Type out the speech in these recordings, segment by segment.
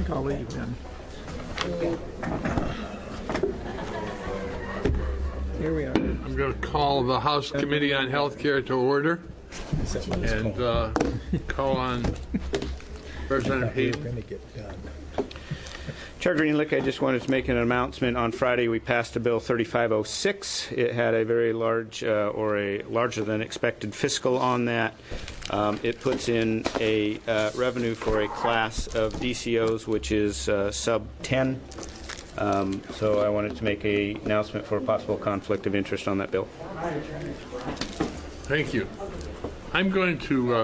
I'll leave then. Here we are. I'm going to call the House Committee on Healthcare to order and call on Representative Hayden. Chair Greenlick, I just wanted to make an announcement. On Friday, we passed a bill 3506. It had a very large or a larger than expected fiscal on that. It puts in a revenue for a class of DCOs, which is sub 10. So I wanted to make an announcement for a possible conflict of interest on that bill. Thank you. I'm going to,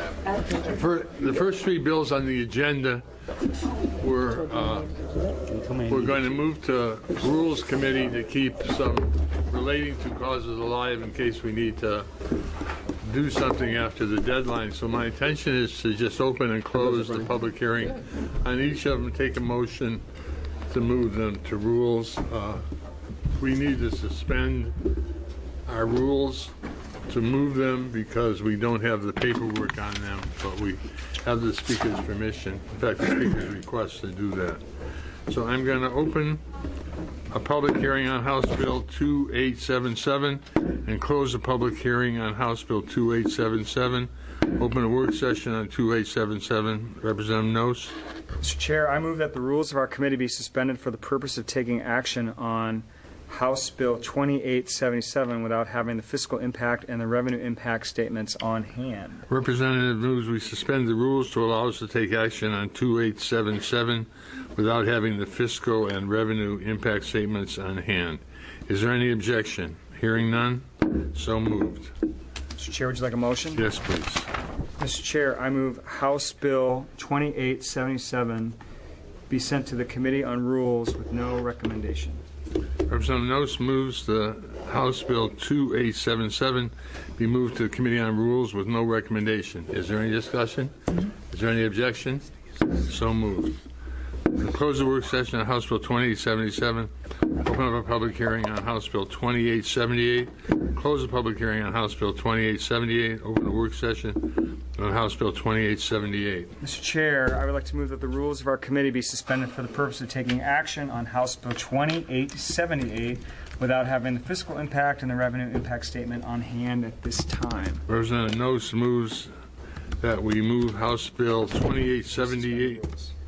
the first three bills on the agenda we're going to move to Rules Committee to keep some relating to causes alive in case we need to do something after the deadline. So my intention is to just open and close the public hearing on each of them, take a motion to move them to rules. We need to suspend our rules to move them because we don't have the paperwork on them, but we have the Speaker's permission, in fact the Speaker's request to do that. So I'm going to open a public hearing on House Bill 2877 and close the public hearing on House Bill 2877. Open a work session on 2877. Representative Noce. Mr. Chair, I move that the rules of our committee be suspended for the purpose of taking action on House Bill 2877 without having the fiscal impact and the revenue impact statements on hand. Representative moves we suspend the rules to allow us to take action on 2877 without having the fiscal and revenue impact statements on hand. Is there any objection? Hearing none, so moved. Mr. Chair, would you like a motion? Yes, please. Mr. Chair, I move House Bill 2877 be sent to the Committee on Rules with no recommendation. Representative Noce moves the House Bill 2877 be moved to the Committee on Rules with no recommendation. Is there any discussion? Is there any objection? So moved. We'll close the work session on House Bill 2877. Open up a public hearing on House Bill 2878. Close the public hearing on House Bill 2878. Open a work session on House Bill 2878. Mr. Chair, I would like to move that the rules of our committee be suspended for the purpose of taking action on House Bill 2878 without having the fiscal impact and the revenue impact statement on hand at this time. Representative Noce moves that we move House Bill 2878.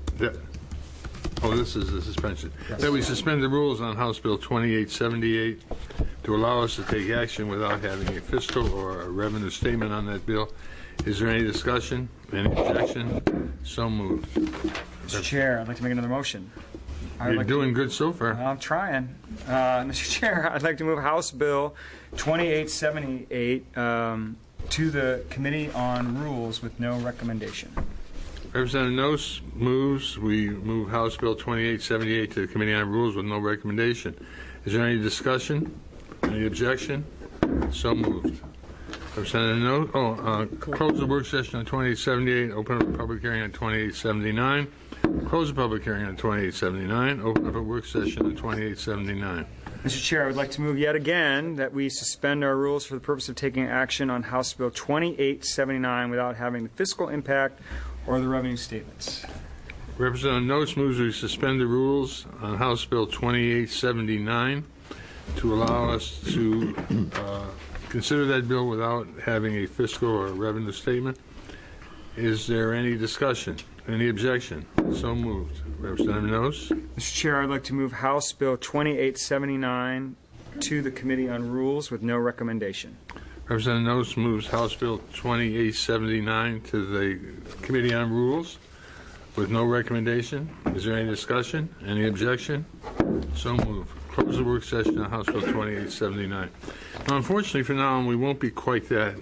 This is the suspension. Yes. That we suspend the rules on House Bill 2878 to allow us to take action without having a fiscal or a revenue statement on that bill. Is there any discussion? Any objection? So moved. Mr. Chair, I'd like to make another motion. You're doing good so far. I'm trying. Mr. Chair, I'd like to move House Bill 2878 to the Committee on Rules with no recommendation. Representative Noce moves we move House Bill 2878 to the Committee on Rules with no recommendation. Is there any discussion? Any objection? So moved. Representative Noce, close the work session on 2878. Open up a public hearing on 2879. Close the public hearing on 2879. Open up a work session on 2879. Mr. Chair, I would like to move yet again that we suspend our rules for the purpose of taking action on House Bill 2879 without having the fiscal impact or the revenue statements. Representative Noce moves we suspend the rules on House Bill 2879 to allow us to consider that bill without having a fiscal or revenue statement. Is there any discussion? Any objection? So moved. Representative Noce. Mr. Chair, I'd like to move House Bill 2879 to the Committee on Rules with no recommendation. Representative Noce moves House Bill 2879 to the Committee on Rules with no recommendation. Is there any discussion? Any objection? So moved. Close the work session on House Bill 2879. Now, unfortunately for now, we won't be quite that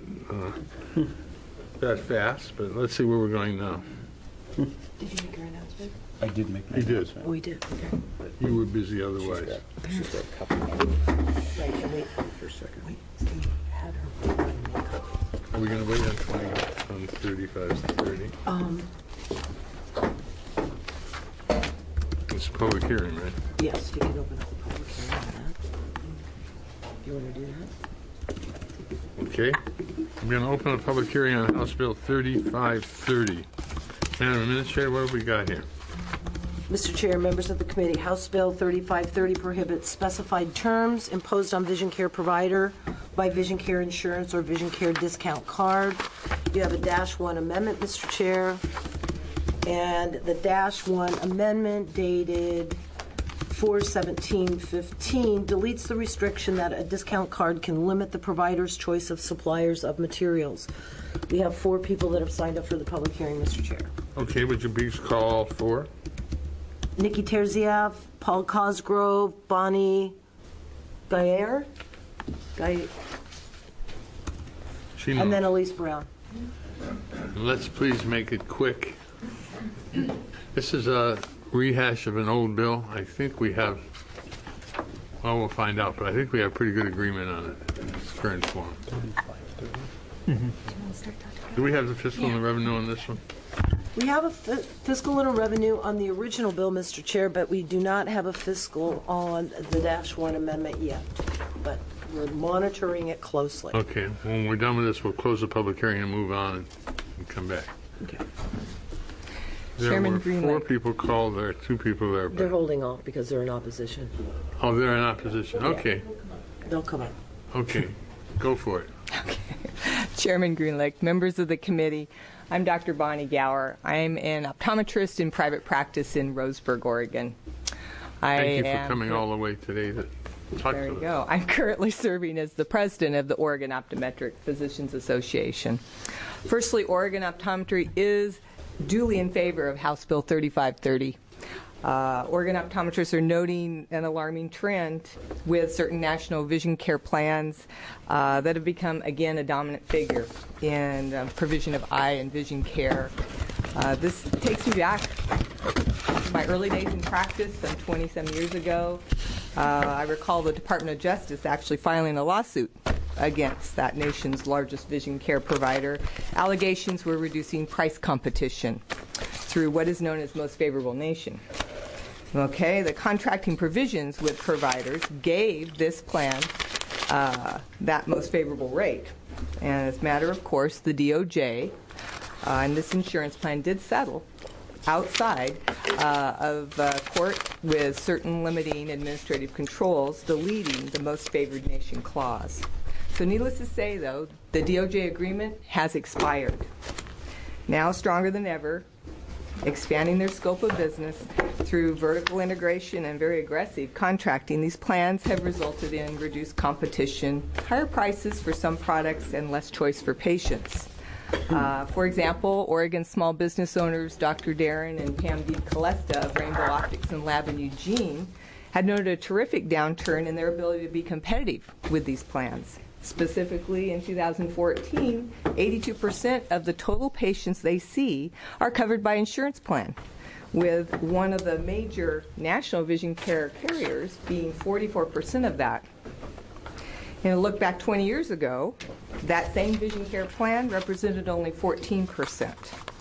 fast, but let's see where we're going now. Did you make your announcement? I did make my announcement. Oh, we did. Okay. You were busy otherwise. She's got a couple of Right, and wait. for a second. Wait, we had her. Are we going to wait on 35 to 30? It's a public hearing, right? Yes, you can open up the public hearing on that. You want to do that? Okay. I'm going to open a public hearing on House Bill 3530. Madam Administrator, what have we got here? Mr. Chair, members of the committee, House Bill 3530 prohibits specified terms imposed on vision care provider by vision care insurance or vision care discount card. You have a -1 amendment, Mr. Chair, and the -1 amendment dated 4/17/15 deletes the restriction that a discount card can limit the provider's choice of suppliers of materials. We have 4 people that have signed up for the public hearing, Mr. Chair. Okay, would you please call for? Nikki Terzieff, Paul Cosgrove, Bonnie Gayer, She and then knows. Elise Brown. Let's please make it quick. This is a rehash of an old bill. I think we have, well, we'll find out, but I think we have pretty good agreement on it in its current form. Do we have the fiscal and the revenue on this one? We have a fiscal and a revenue on the original bill, Mr. Chair, but we do not have a fiscal on the -1 amendment yet. But we're monitoring it closely. Okay, when we're done with this, we'll close the public hearing and move on and come back. Okay. There Chairman were Greenlee. 4 people called, there are 2 people there. They're But, holding off because they're in opposition. oh, they're in opposition. Okay, They'll come up. okay, go for it. Chairman Greenlake, members of the committee, I'm Dr. Bonnie Gower. I'm an optometrist in private practice in Roseburg, Oregon. Thank you for coming all the way today to talk There to you us. go. I'm currently serving as the president of the Oregon Optometric Physicians Association. Firstly, Oregon Optometry is duly in favor of House Bill 3530. Oregon optometrists are noting an alarming trend with certain national vision care plans that have become, again, a dominant figure in provision of eye and vision care. This takes me back to my early days in practice, some 20-some years ago. I recall the Department of Justice actually filing a lawsuit against that nation's largest vision care provider. Allegations were reducing price competition through what is known as most favorable nation. Okay, the contracting provisions with providers gave this plan that most favorable rate. And as a matter of course, the DOJ and this insurance plan did settle outside of court with certain limiting administrative controls, deleting the most favored nation clause. So needless to say, though, the DOJ agreement has expired. Now stronger than ever, expanding their scope of business through vertical integration and very aggressive contracting, these plans have resulted in reduced competition, higher prices for some products, and less choice for patients. For example, Oregon small business owners Dr. Darren and Pam D. Colesta of Rainbow Optics and Lab in Eugene had noted a terrific downturn in their ability to be competitive with these plans. Specifically, in 2014, 82% of the total patients they see are covered by insurance plan, with one of the major national vision care carriers being 44% of that. And a look back 20 years ago, that same vision care plan represented only 14%.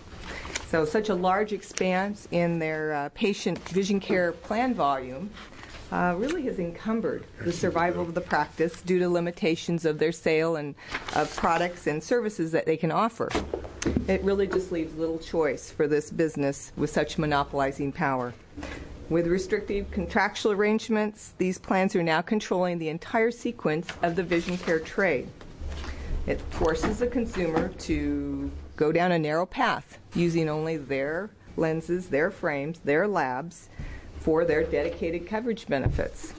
So such a large expanse in their patient vision care plan volume really has encumbered the survival of the practice due to limitations of their sale and of products and services that they can offer. It really just leaves little choice for this business with such monopolizing power. With restrictive contractual arrangements, these plans are now controlling the entire sequence of the vision care trade. It forces the consumer to go down a narrow path, using only their lenses, their frames, their labs, for their dedicated coverage benefits.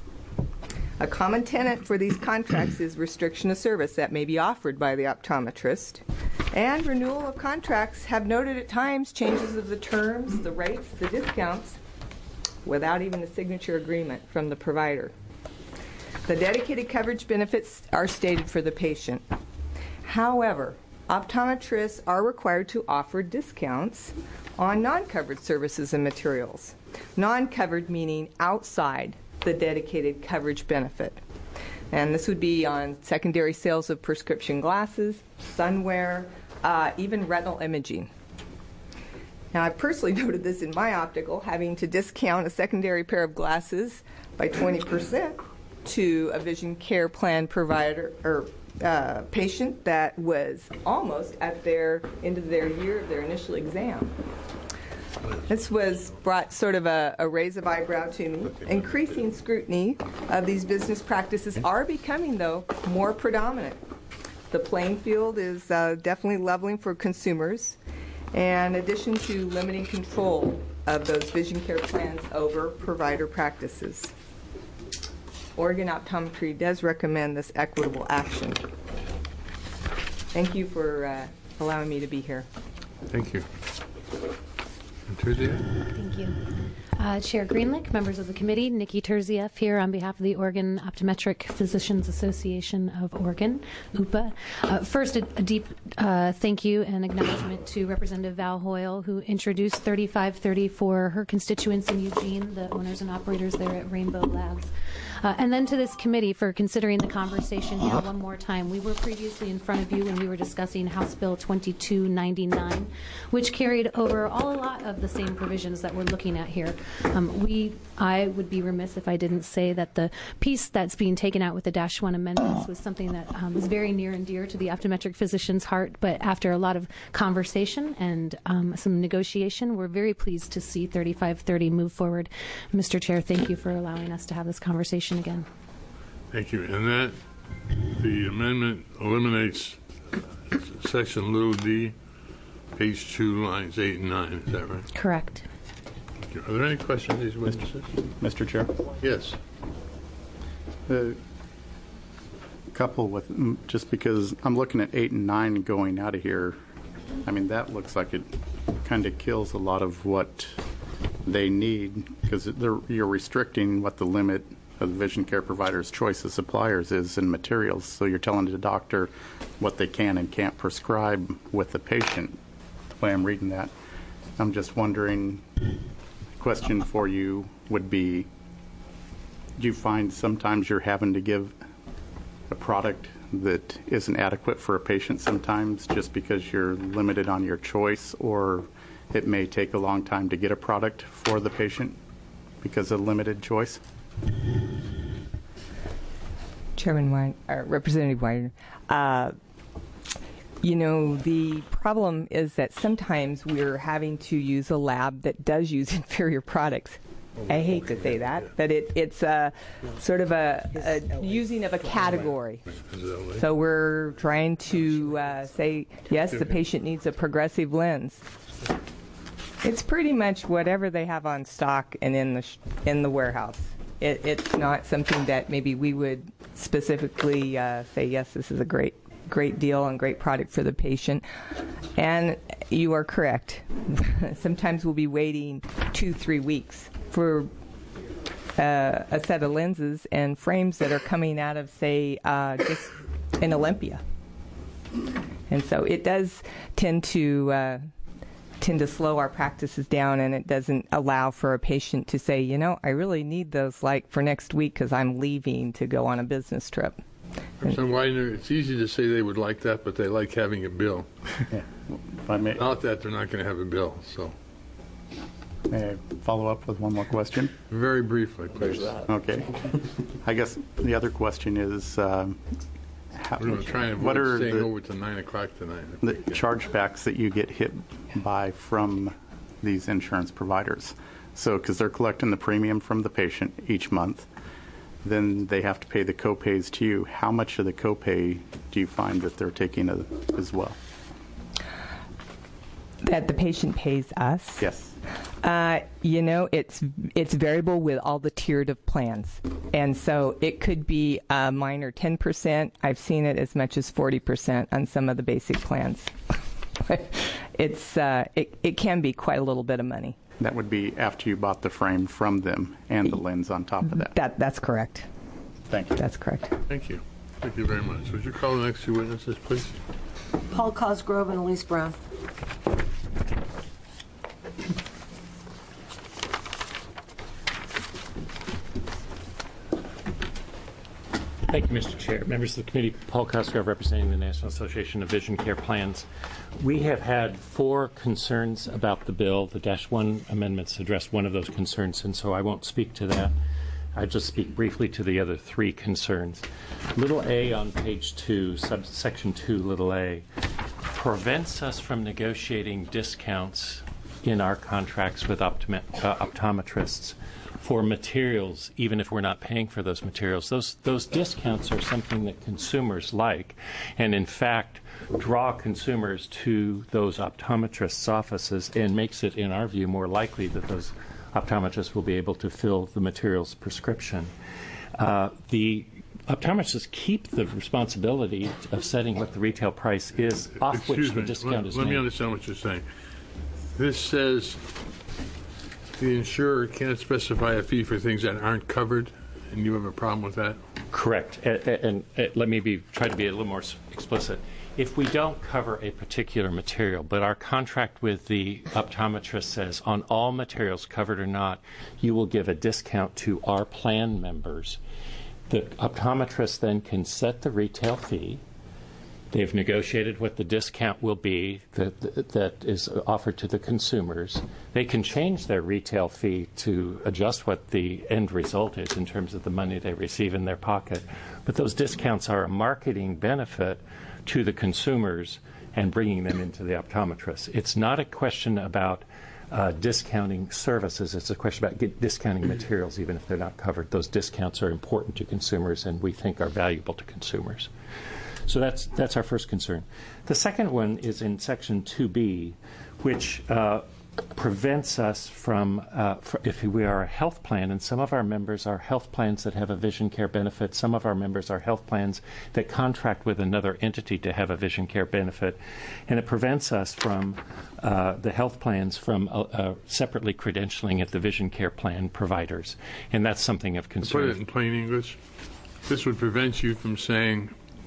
A common tenet for these contracts is restriction of service that may be offered by the optometrist. And renewal of contracts have noted at times changes of the terms, the rates, the discounts, without even a signature agreement from the provider. The dedicated coverage benefits are stated for the patient. However, optometrists are required to offer discounts on non-covered services and materials. Non-covered meaning outside the dedicated coverage benefit. And this would be on secondary sales of prescription glasses, sunwear, even retinal imaging. Now, I personally noted this in my optical, having to discount a secondary pair of glasses by 20% to a vision care plan provider or patient that was almost at their end of their year of their initial exam. This was brought sort of a raise of eyebrow to me. Increasing scrutiny of these business practices are becoming, though, more predominant. The playing field is definitely leveling for consumers, and in addition to limiting control of those vision care plans over provider practices. Oregon Optometry does recommend this equitable action. Thank you for allowing me to be here. Thank you. Terzieff? Thank you. Chair Greenlick, members of the committee, Nikki Terzieff here on behalf of the Oregon Optometric Physicians Association of Oregon, OOPA. First, a deep thank you and acknowledgement to Representative Val Hoyle, who introduced 3530 for her constituents in Eugene, the owners and operators there at Rainbow Labs. And then to this committee for considering the conversation here one more time. We were previously in front of you when we were discussing House Bill 2299, which carried over a lot of the same provisions that we're looking at here. I would be remiss if I didn't say that the piece that's being taken out with the -1 amendments was something that is very near and dear to the optometric physician's heart. But after a lot of conversation and some negotiation, we're very pleased to see 3530 move forward. Mr. Chair, thank you for allowing us to have this conversation again. Thank you. And that, the amendment eliminates section little d, page 2, lines 8 and 9. Is that right? Correct. Are there any questions, these witnesses? Mr. Chair? Yes. A couple with, just because I'm looking at 8 and 9 going out of here, I mean, that looks like it kind of kills a lot of what they need, because you're restricting what the limit of the vision care provider's choice of suppliers is in materials. So you're telling the doctor what they can and can't prescribe with the patient, the way I'm reading that. I'm just wondering, question for you would be, do you find sometimes you're having to give a product that isn't adequate for a patient sometimes just because you're limited on your choice, or it may take a long time to get a product for the patient because of limited choice? Chairman Weiner, Representative Weiner, you know, the problem is that sometimes we're having to use a lab that does use inferior products. I hate to say that, but it's sort of a using of a category. So we're trying to say, yes, the patient needs a progressive lens. It's pretty much whatever they have on stock and in the warehouse. It's not something that maybe we would specifically say, yes, this is a great deal and great product for the patient. And you are correct. Sometimes we'll be waiting 2-3 weeks for a set of lenses and frames that are coming out of, say, just in Olympia. And so it does tend to slow our practices down, and it doesn't allow for a patient to say, you know, I really need those like for next week because I'm leaving to go on a business trip. Representative Weiner, it's easy to say they would like that, but they like having a bill. Yeah. If I may, Without that, they're not going to have a bill. So, may I follow up with one more question? very briefly, please. Okay. I guess the other question is, We're going to try and what avoid are staying the, over to 9 o'clock tonight. the chargebacks that you get hit by from these insurance providers? So, because they're collecting the premium from the patient each month, then they have to pay the copays to you. How much of the copay do you find that they're taking as well? That the patient pays us? Yes. You know, it's variable with all the tiered of plans. And so it could be a minor 10%. I've seen it as much as 40% on some of the basic plans. It can be quite a little bit of money. That would be after you bought the frame from them and the lens on top of that. That's correct. Thank you. That's correct. Thank you. Thank you very much. Would you call the next two witnesses, please? Paul Cosgrove and Elise Brown. Thank you, Mr. Chair. Members of the committee, Paul Cosgrove representing the National Association of Vision Care Plans. We have had 4 concerns about the bill. The -1 amendments addressed one of those concerns, and so I won't speak to that. I'll just speak briefly to the other 3 concerns. Little a on page 2, subsection 2, little a, prevents us from negotiating discounts in our contracts with optometrists for materials, even if we're not paying for those materials. Those discounts are something that consumers like, and in fact draw consumers to those optometrists' offices and makes it, in our view, more likely that those optometrists will be able to fill the materials prescription. The optometrists keep the responsibility of setting what the retail price is, off which the discount is made. Let me understand what you're saying. This says the insurer can't specify a fee for things that aren't covered, and you have a problem with that? Correct. And let me try to be a little more explicit. If we don't cover a particular material, but our contract with the optometrist says on all materials, covered or not, you will give a discount to our plan members, the optometrist then can set the retail fee. They've negotiated what the discount will be that is offered to the consumers. They can change their retail fee to adjust what the end result is in terms of the money they receive in their pocket. But those discounts are a marketing benefit to the consumers and bringing them into the optometrist. It's not a question about discounting services. It's a question about discounting materials, even if they're not covered. Those discounts are important to consumers and we think are valuable to consumers. So that's our first concern. The second one is in Section 2B, which prevents us from, if we are a health plan, and some of our members are health plans that have a vision care benefit, some of our members are health plans that contract with another entity to have a vision care benefit, and it prevents us from, the health plans from separately credentialing at the vision care plan providers. And that's something of concern. To put it in plain English, this would prevent you from saying,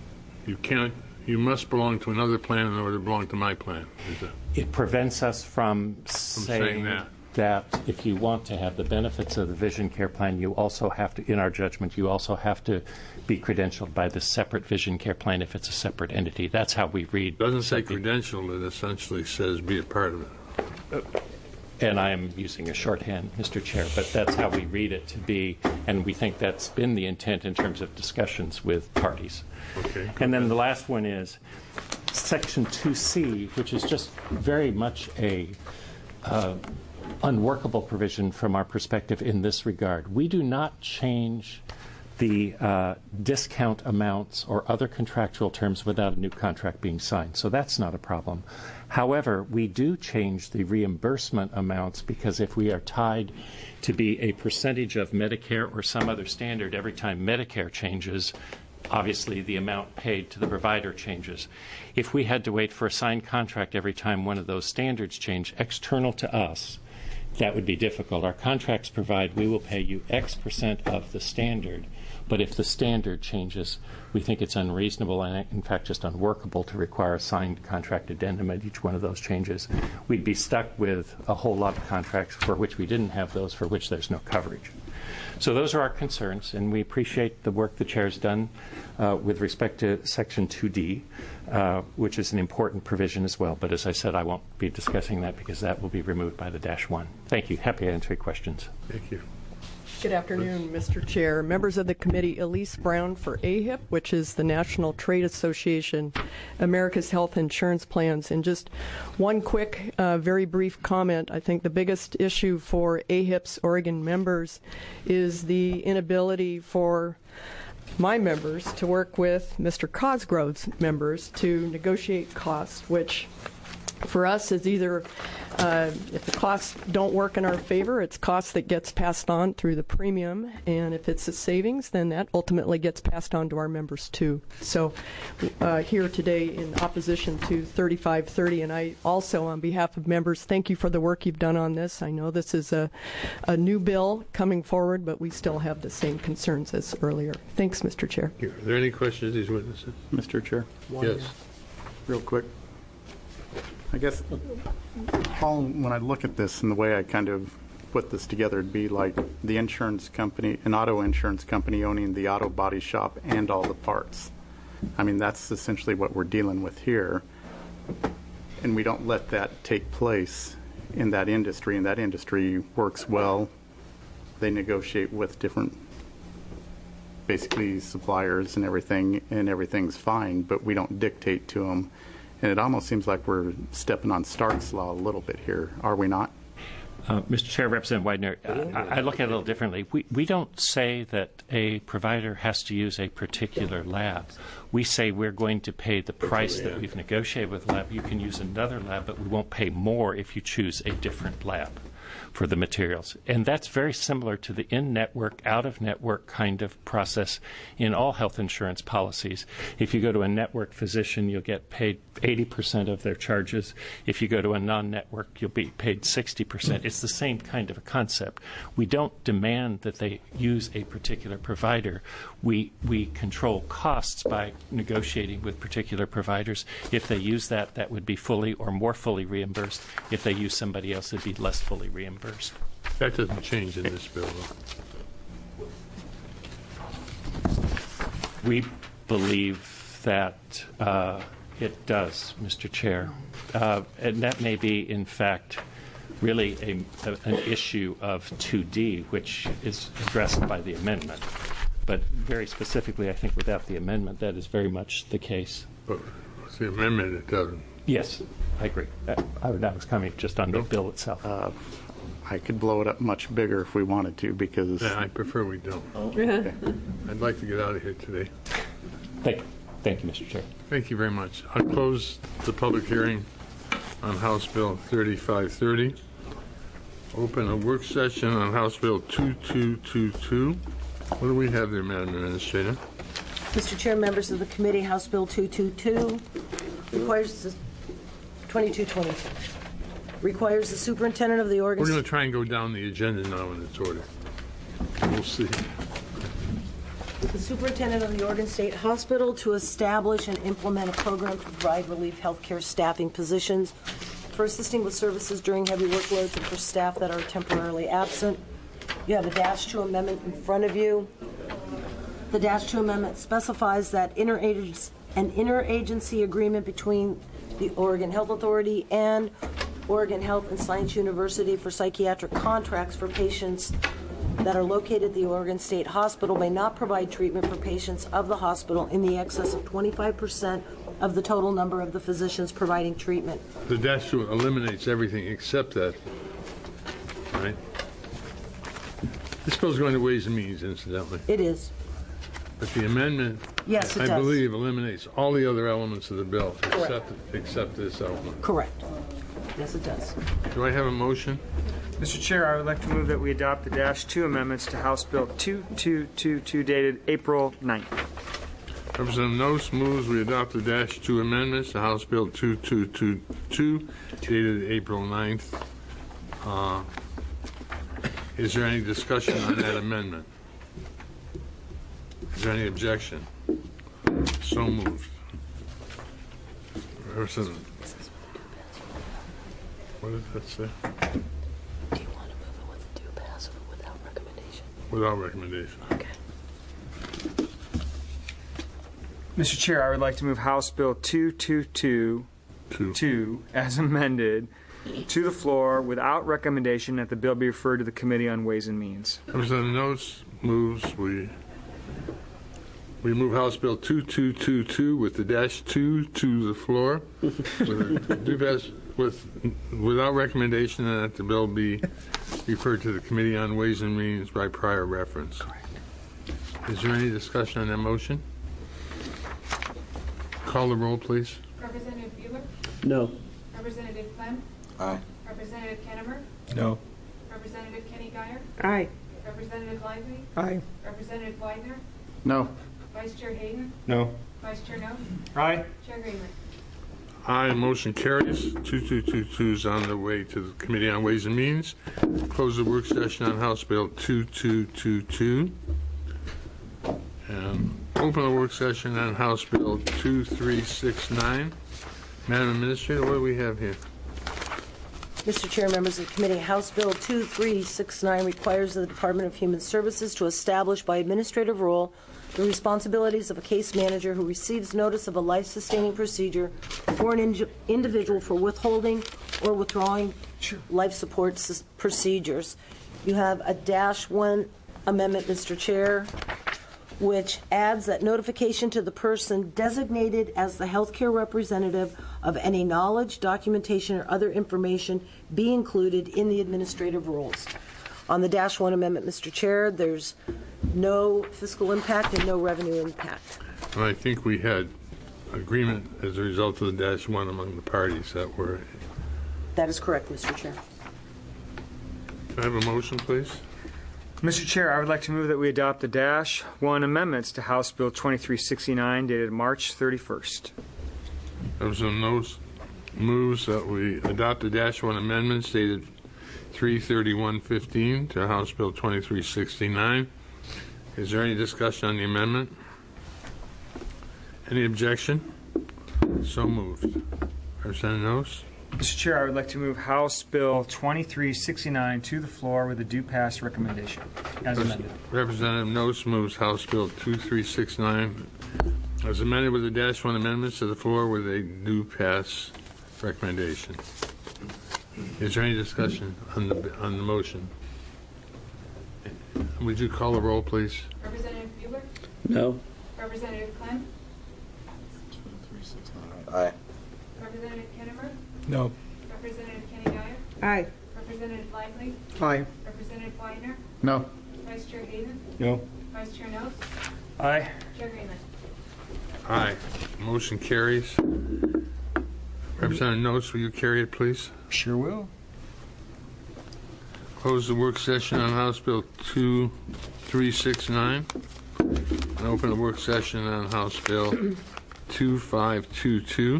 you must belong to another plan in order to belong to my plan. It prevents us from saying that if you want to have the benefits of the vision care plan, you also have to, in our judgment, you also have to be credentialed by the separate vision care plan if it's a separate entity. That's how we read. It doesn't say credentialed, it essentially says be a part of it. And I am using a shorthand, Mr. Chair, but that's how we read it to be, and we think that's been the intent in terms of discussions with parties. Okay. And then the last one is Section 2C, which is just very much a unworkable provision from our perspective in this regard. We do not change the discount amounts or other contractual terms without a new contract being signed, so that's not a problem. However, we do change the reimbursement amounts because if we are tied to be a percentage of Medicare or some other standard every time Medicare changes, obviously the amount paid to the provider changes. If we had to wait for a signed contract every time one of those standards change external to us, that would be difficult. Our contracts provide we will pay you X% of the standard, but if the standard changes, we think it's unreasonable and, in fact, just unworkable to require a signed contract addendum at each one of those changes. We'd be stuck with a whole lot of contracts for which we didn't have those, for which there's no coverage. So those are our concerns, and we appreciate the work the Chair's done with respect to Section 2D, which is an important provision as well. But as I said, I won't be discussing that because that will be removed by the -1. Thank you. Happy to answer your questions. Thank you. Good afternoon, Mr. Chair. Members of the committee, Elise Brown for AHIP, which is the National Trade Association, America's Health Insurance Plans. And just one quick, very brief comment. I think the biggest issue for AHIP's Oregon members is the inability for my members to work with Mr. Cosgrove's members to negotiate costs, which for us is either if the costs don't work in our favor, it's costs that gets passed on through the premium, and if it's a savings, then that ultimately gets passed on to our members too. So here today in opposition to 3530, and I also on behalf of members thank you for the work you've done on this. I know this is a new bill coming forward, but we still have the same concerns as earlier. Thanks, Mr. Chair. Are there any questions of these witnesses? Mr. Chair? Yes. Real quick. I guess, Paul, when I look at this and the way I kind of put this together, it'd be like the insurance company, an auto insurance company owning the auto body shop and all the parts. I mean, that's essentially what we're dealing with here. And we don't let that take place in that industry, and that industry works well. They negotiate with different, basically, suppliers and everything's fine, but we don't dictate to them. And it almost seems like we're stepping on Stark's law a little bit here, are we not? Mr. Chair, Representative Widener, I look at it a little differently. We don't say that a provider has to use a particular lab. We say we're going to pay the price that we've negotiated with the lab. You can use another lab, but we won't pay more if you choose a different lab for the materials. And that's very similar to the in-network, out-of-network kind of process in all health insurance policies. If you go to a network physician, you'll get paid 80% of their charges. If you go to a non-network, you'll be paid 60%. It's the same kind of a concept. We don't demand that they use a particular provider. We control costs by negotiating with particular providers. If they use that, that would be fully or more fully reimbursed. If they use somebody else, it'd be less fully reimbursed. That doesn't change in this bill, though. We believe that it does, Mr. Chair. And that may be, in fact, really an issue of 2D, which is addressed by the amendment. But very specifically, I think without the amendment, that is very much the case. But with the amendment, it doesn't. Yes, I agree. I was coming just on the bill itself. I could blow it up much bigger if we wanted to, because... Yeah, I prefer we don't. Okay. I'd like to get out of here today. Thank you, Mr. Chair. Thank you very much. I'll close the public hearing on House Bill 3530. Open a work session on House Bill 2222. What do we have there, Madam Administrator? Mr. Chair, members of the committee, House Bill 222 requires the superintendent of the Oregon... We're going to try and go down the agenda now in its order. We'll see. The superintendent of the Oregon State Hospital to establish and implement a program to provide relief healthcare staffing positions for assisting with services during heavy workloads and for staff that are temporarily absent. You have a -2 amendment in front of you. The -2 amendment specifies that an interagency agreement between the Oregon Health Authority and Oregon Health and Science University for psychiatric contracts for patients that are located at the Oregon State Hospital may not provide treatment for patients of the hospital in the excess of 25% of the total number of the physicians providing treatment. The -2 eliminates everything except that, right? This bill's going to Ways and Means, incidentally. It is. But the amendment, Yes, it I does. believe, eliminates all the other elements of the bill except this element. Correct. Yes, it does. Do I have a motion? Mr. Chair, I would like to move that we adopt the -2 amendments to House Bill 2222 dated April 9th. Representative Noce moves we adopt the -2 amendments to House Bill 2222 dated April 9th. Is there any discussion on that amendment? Is there any objection? So moved. Representative. What does that say? Do you want to move it with due pass or without recommendation? Without recommendation. Okay. Mr. Chair, I would like to move House Bill 2222 as amended to the floor without recommendation that the bill be referred to the Committee on Ways and Means. Representative Noce moves we move House Bill 2222 with the -2 to the floor without recommendation and that the bill be referred to the Committee on Ways and Means by prior reference. Correct. Is there any discussion on that motion? Call the roll, please. Representative Bueller? No. Representative Clem? Aye. Representative Kennemer? No. Representative Kenny Geyer? Aye. Representative Lively? Aye. Representative Widener? No. Vice Chair Hayden? No. Vice Chair Noce? Aye. Chair Greenlee? Aye, motion carries. 2222 is on the way to the Committee on Ways and Means. Close the work session on House Bill 2222. And open the work session on House Bill 2369. Madam Administrator, what do we have here? Mr. Chair, members of the committee, House Bill 2369 requires the Department of Human Services to establish by administrative rule the responsibilities of a case manager who receives notice of a life-sustaining procedure for an individual for withholding or withdrawing life support procedures. You have a -1 amendment, Mr. Chair, which adds that notification to the person designated as the healthcare representative of any knowledge, documentation, or other information be included in the administrative rules. On the -1 amendment, Mr. Chair, there's no fiscal impact and no revenue impact. And I think we had agreement as a result of the -1 among the parties that were. That is correct, Mr. Chair. Can I have a motion, please? Mr. Chair, I would like to move that we adopt the -1 amendments to House Bill 2369 dated March 31st. Representative Knowles moves that we adopt the -1 amendments dated 3/31/15 to House Bill 2369. Is there any discussion on the amendment? Any objection? So moved. Representative Knowles? Mr. Chair, I would like to move House Bill 2369 to the floor with a due pass recommendation as amended. Representative Knowles moves House Bill 2369 as amended with the -1 amendments to the floor with a due pass recommendation. Is there any discussion on the motion? Would you call the roll, please? Representative Bueller? No. Representative Clem? Aye. Representative Kennemer? No. Representative Kenny Guyer? Aye. Representative Lively? Aye. Representative Weidner? No. Vice Chair Hayden? No. Vice Chair Knowles? Aye. Chair Greenland? Aye. Motion carries. Representative Knowles, will you carry it, please? Sure will. Close the work session on House Bill 2369 and open the work session on House Bill 2522.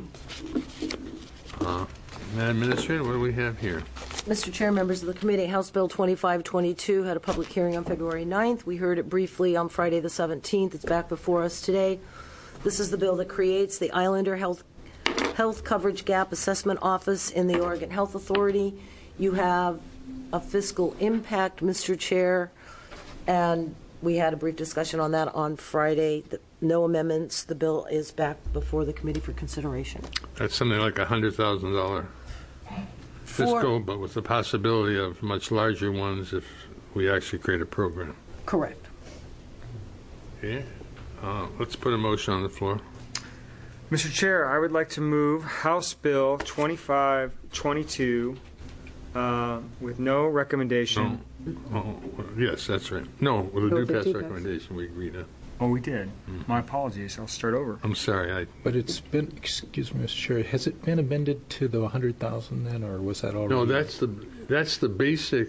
Madam Administrator, what do we have here? Mr. Chair, members of the committee, House Bill 2522 had a public hearing on February 9th. We heard it briefly on Friday the 17th. It's back before us today. This is the bill that creates the Islander Health Coverage Gap Assessment Office in the Oregon Health Authority. You have a fiscal impact, Mr. Chair, and we had a brief discussion on that on Friday. No amendments. The bill is back before the committee for consideration. That's something like $100,000 fiscal, but with the possibility of much larger ones if we actually create a program. Correct. Okay. Let's put a motion on the floor. Mr. Chair, I would like to move House Bill 2522 with no recommendation. Oh, yes, that's right. No, with a due pass recommendation, we agreed on. Oh, we did. My apologies. I'll start over. I'm sorry. But it's been, excuse me, Mr. Chair, has it been amended to the 100,000 then, or was that already? No, that's the basic.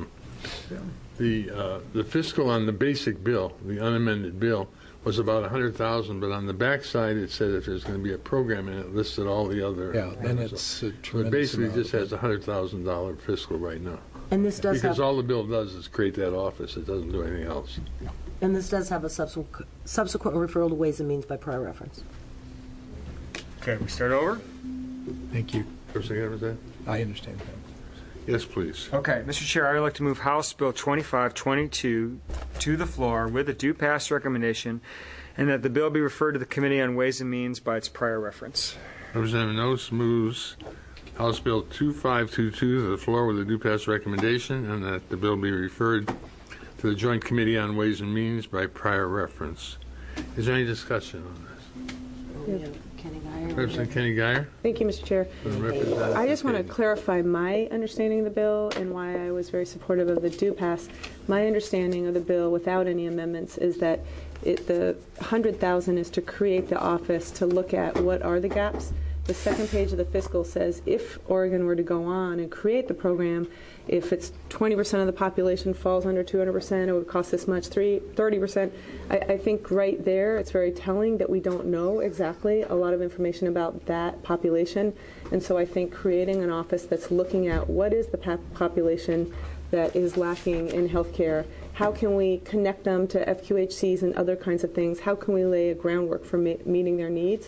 The fiscal on the basic bill, the unamended bill, was about 100,000. But on the back side, it said if there's going to be a program, and it listed all the other. Yeah, then it's a So it tremendous basically amount. just has a $100,000 fiscal right now. And this does Because have, all the bill does is create that office. It doesn't do anything else. and this does have a subsequent referral to Ways and Means by prior reference. Okay, we start over? Thank you. First thing ever said? I understand that. Yes, please. Okay, Mr. Chair, I would like to move House Bill 2522 to the floor with a due pass recommendation, and that the bill be referred to the Committee on Ways and Means by its prior reference. Representative Knowles moves House Bill 2522 to the floor with a due pass recommendation, and that the bill be referred to the Joint Committee on Ways and Means by prior reference. Is there any discussion on this? Representative Kenny Guyer? Thank you, Mr. Chair. I just want to clarify my understanding of the bill and why I was very supportive of the due pass. My understanding of the bill, without any amendments, is that the $100,000 is to create the office to look at what are the gaps. The second page of the fiscal says if Oregon were to go on and create the program, if it's 20% of the population falls under 200%, it would cost this much, 30%. I think right there it's very telling that we don't know exactly a lot of information about that population. And so I think creating an office that's looking at what is the population that is lacking in healthcare, how can we connect them to FQHCs and other kinds of things, how can we lay a groundwork for meeting their needs,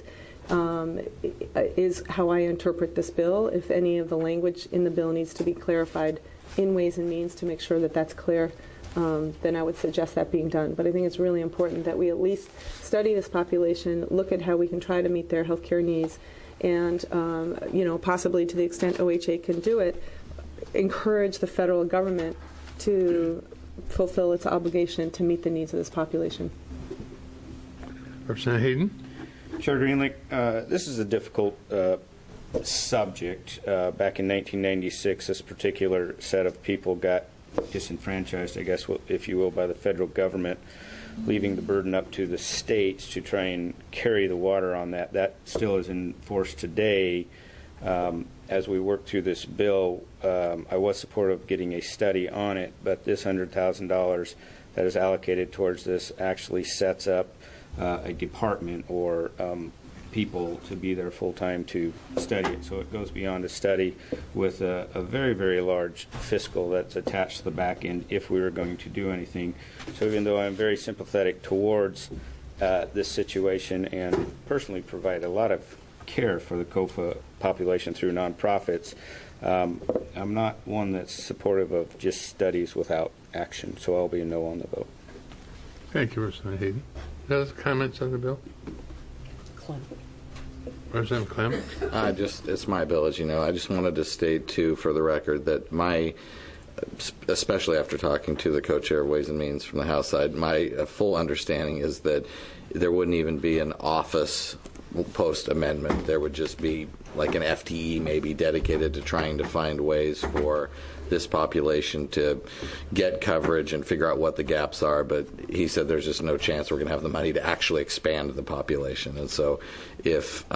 is how I interpret this bill. If any of the language in the bill needs to be clarified in Ways and Means to make sure that that's clear, then I would suggest that being done. But I think it's really important that we at least study this population, look at how we can try to meet their health care needs, and possibly to the extent OHA can do it, encourage the federal government to fulfill its obligation to meet the needs of this population. Representative Hayden? Chair Greenlee, this is a difficult subject. Back in 1996, this particular set of people got disenfranchised, I guess, if you will, by the federal government, leaving the burden up to the states to try and carry the water on that. That still is in force today. As we work through this bill, I was supportive of getting a study on it, but this $100,000 that is allocated towards this actually sets up a department or people to be there full-time to study it. So it goes beyond a study with a very, very large fiscal that's attached to the back end if we were going to do anything. So even though I'm very sympathetic towards this situation and personally provide a lot of care for the COFA population through nonprofits, I'm not one that's supportive of just studies without action. So I'll be a no on the vote. Thank you, Representative Hayden. Other comments on the bill? Representative Clem? It's my bill, as you know. I just wanted to state, too, for the record, that especially after talking to the co-chair of Ways and Means from the House side, my full understanding is that there wouldn't even be an office post amendment. There would just be like an FTE maybe dedicated to trying to find ways for this population to get coverage and figure out what the gaps are. But he said there's just no chance we're going to have the money to actually expand the population. And so if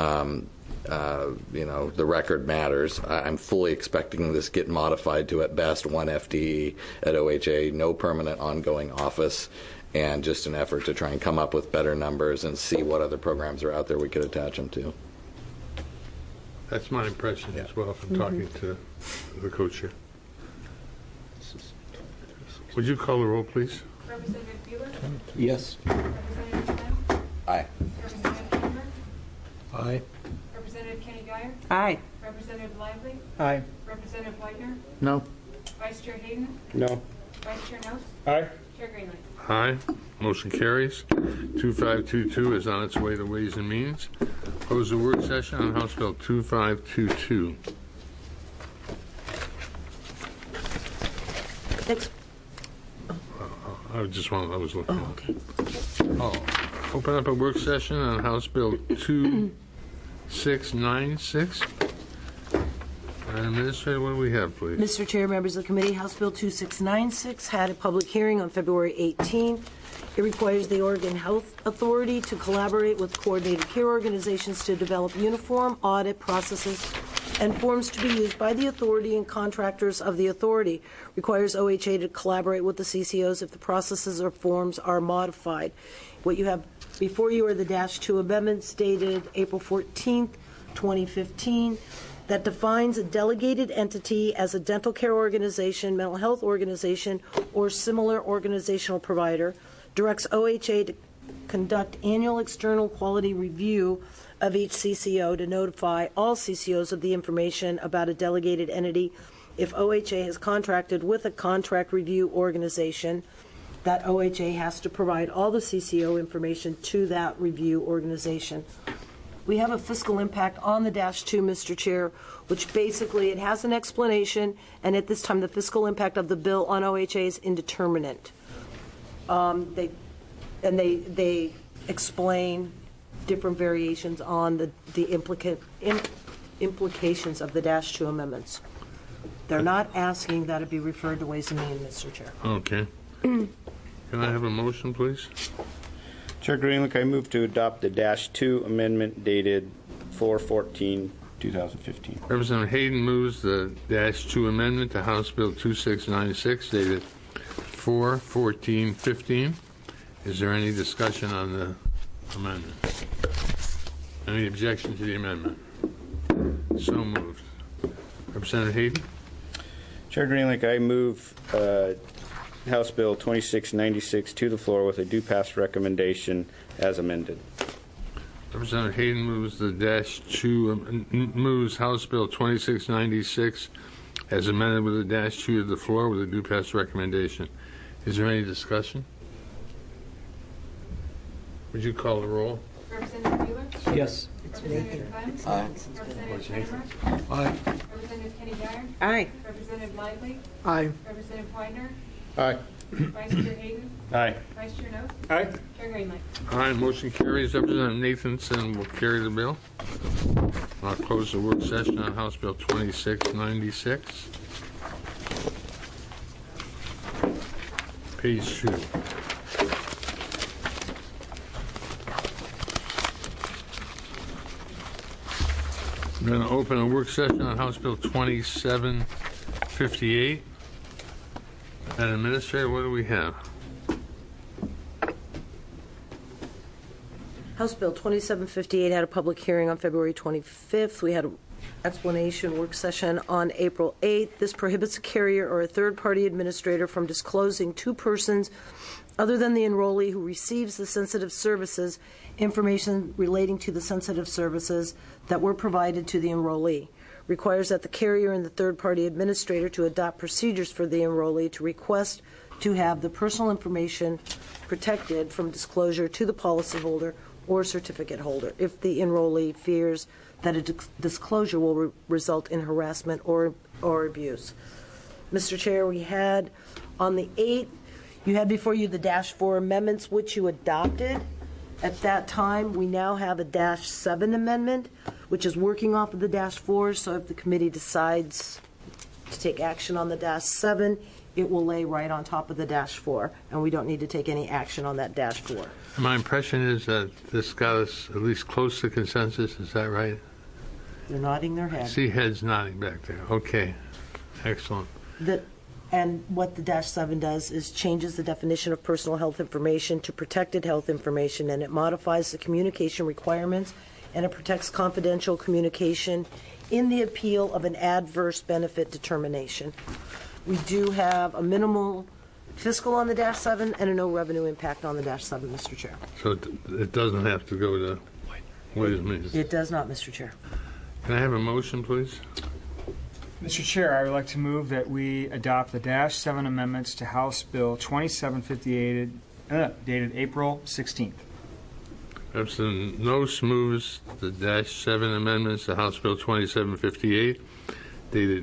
the record matters, I'm fully expecting this get modified to at best one FTE at OHA, no permanent ongoing office, and just an effort to try and come up with better numbers and see what other programs are out there we could attach them to. That's my impression as well from talking to the co-chair. Would you call the roll, please? Representative Bueller? Yes. Representative Clem? Aye. Representative Kramer? Aye. Representative Kenny Guyer? Aye. Representative Lively? Aye. Representative Whitener? No. Vice Chair Hayden? No. Vice Chair Knowles? Aye. Chair Greenlee? Aye. Motion carries. 2522 is on its way to Ways and Means. Close the work session on House Bill 2522. I was looking. Oh, okay. Open up a work session on House Bill 2696. Madam Administrator, what do we have, please? Mr. Chair, members of the committee, House Bill 2696 had a public hearing on February 18th. It requires the Oregon Health Authority to collaborate with coordinated care organizations to develop uniform audit processes and forms to be used by the authority and contractors of the authority. Requires OHA to collaborate with the CCOs if the processes or forms are modified. What you have before you are the -2 amendments dated April 14th, 2015. That defines a delegated entity as a dental care organization, mental health organization, or similar organizational provider, directs OHA to conduct annual external quality review of each CCO to notify all CCOs of the information about a delegated entity. If OHA has contracted with a contract review organization, that OHA has to provide all the CCO information to that review organization. We have a fiscal impact on the -2, Mr. Chair, which basically it has an explanation, and at this time the fiscal impact of the bill on OHA is indeterminate. They explain different variations on the implications of the -2 amendments. They're not asking that it be referred to Ways and Means, Mr. Chair. Okay. Can I have a motion, please? Chair Greenlee, I move to adopt the -2 amendment dated 4/14/2015. Representative Hayden moves the -2 amendment to House Bill 2696 dated 4/14/15. Is there any discussion on the amendment? Any objection to the amendment? So moved. Representative Hayden? Chair Greenlee, I move House Bill 2696 to the floor with a due pass recommendation as amended. Representative Hayden moves the -2 moves House Bill 2696 as amended with the -2 to the floor with a due pass recommendation. Is there any discussion? Would you call the roll? Representative Bueller? Yes. Representative Clem? Aye. Representative Kramer? Aye. Representative Kenny Guyer? Aye. Representative Lively? Aye. Representative Whitener? Aye. Vice Chair Hayden. Aye. Vice Chair Note. Aye. Chair Greenlight. Aye, motion carries. Representative Nathanson will carry the bill. I'll close the work session on House Bill 2696. Page 2. I'm going to open a work session on House Bill 2758. Madam Administrator, what do we have? House Bill 2758 had a public hearing on February 25th. We had an explanation work session on April 8th. This prohibits a carrier or a third-party administrator from disclosing to persons other than the enrollee who receives the sensitive services information relating to the sensitive services that were provided to the enrollee. Requires that the carrier and the third-party administrator to adopt procedures for the enrollee to request to have the personal information protected from disclosure to the policyholder or certificate holder if the enrollee fears that a disclosure will result in harassment or abuse. Mr. Chair, we had on the 8th, you had before you the -4 amendments, which you adopted. At that time, we now have a -7 amendment, which is working off of the -4. So if the committee decides to take action on the -7, it will lay right on top of the -4, and we don't need to take any action on that -4. My impression is that this got us at least close to consensus. Is that right? They're nodding their I head. see heads nodding back there. Okay. Excellent. And what the -7 does is changes the definition of personal health information to protected health information, and it modifies the communication requirements, and it protects confidential communication in the appeal of an adverse benefit determination. We do have a minimal fiscal on the -7 and a no revenue impact on the -7, Mr. Chair. So it doesn't have to go to Ways and Means. It does not, Mr. Chair. Can I have a motion, please? Mr. Chair, I would like to move that we adopt the -7 amendments to House Bill 2758 dated April 16th. Representative Noce moves the -7 amendments to House Bill 2758, dated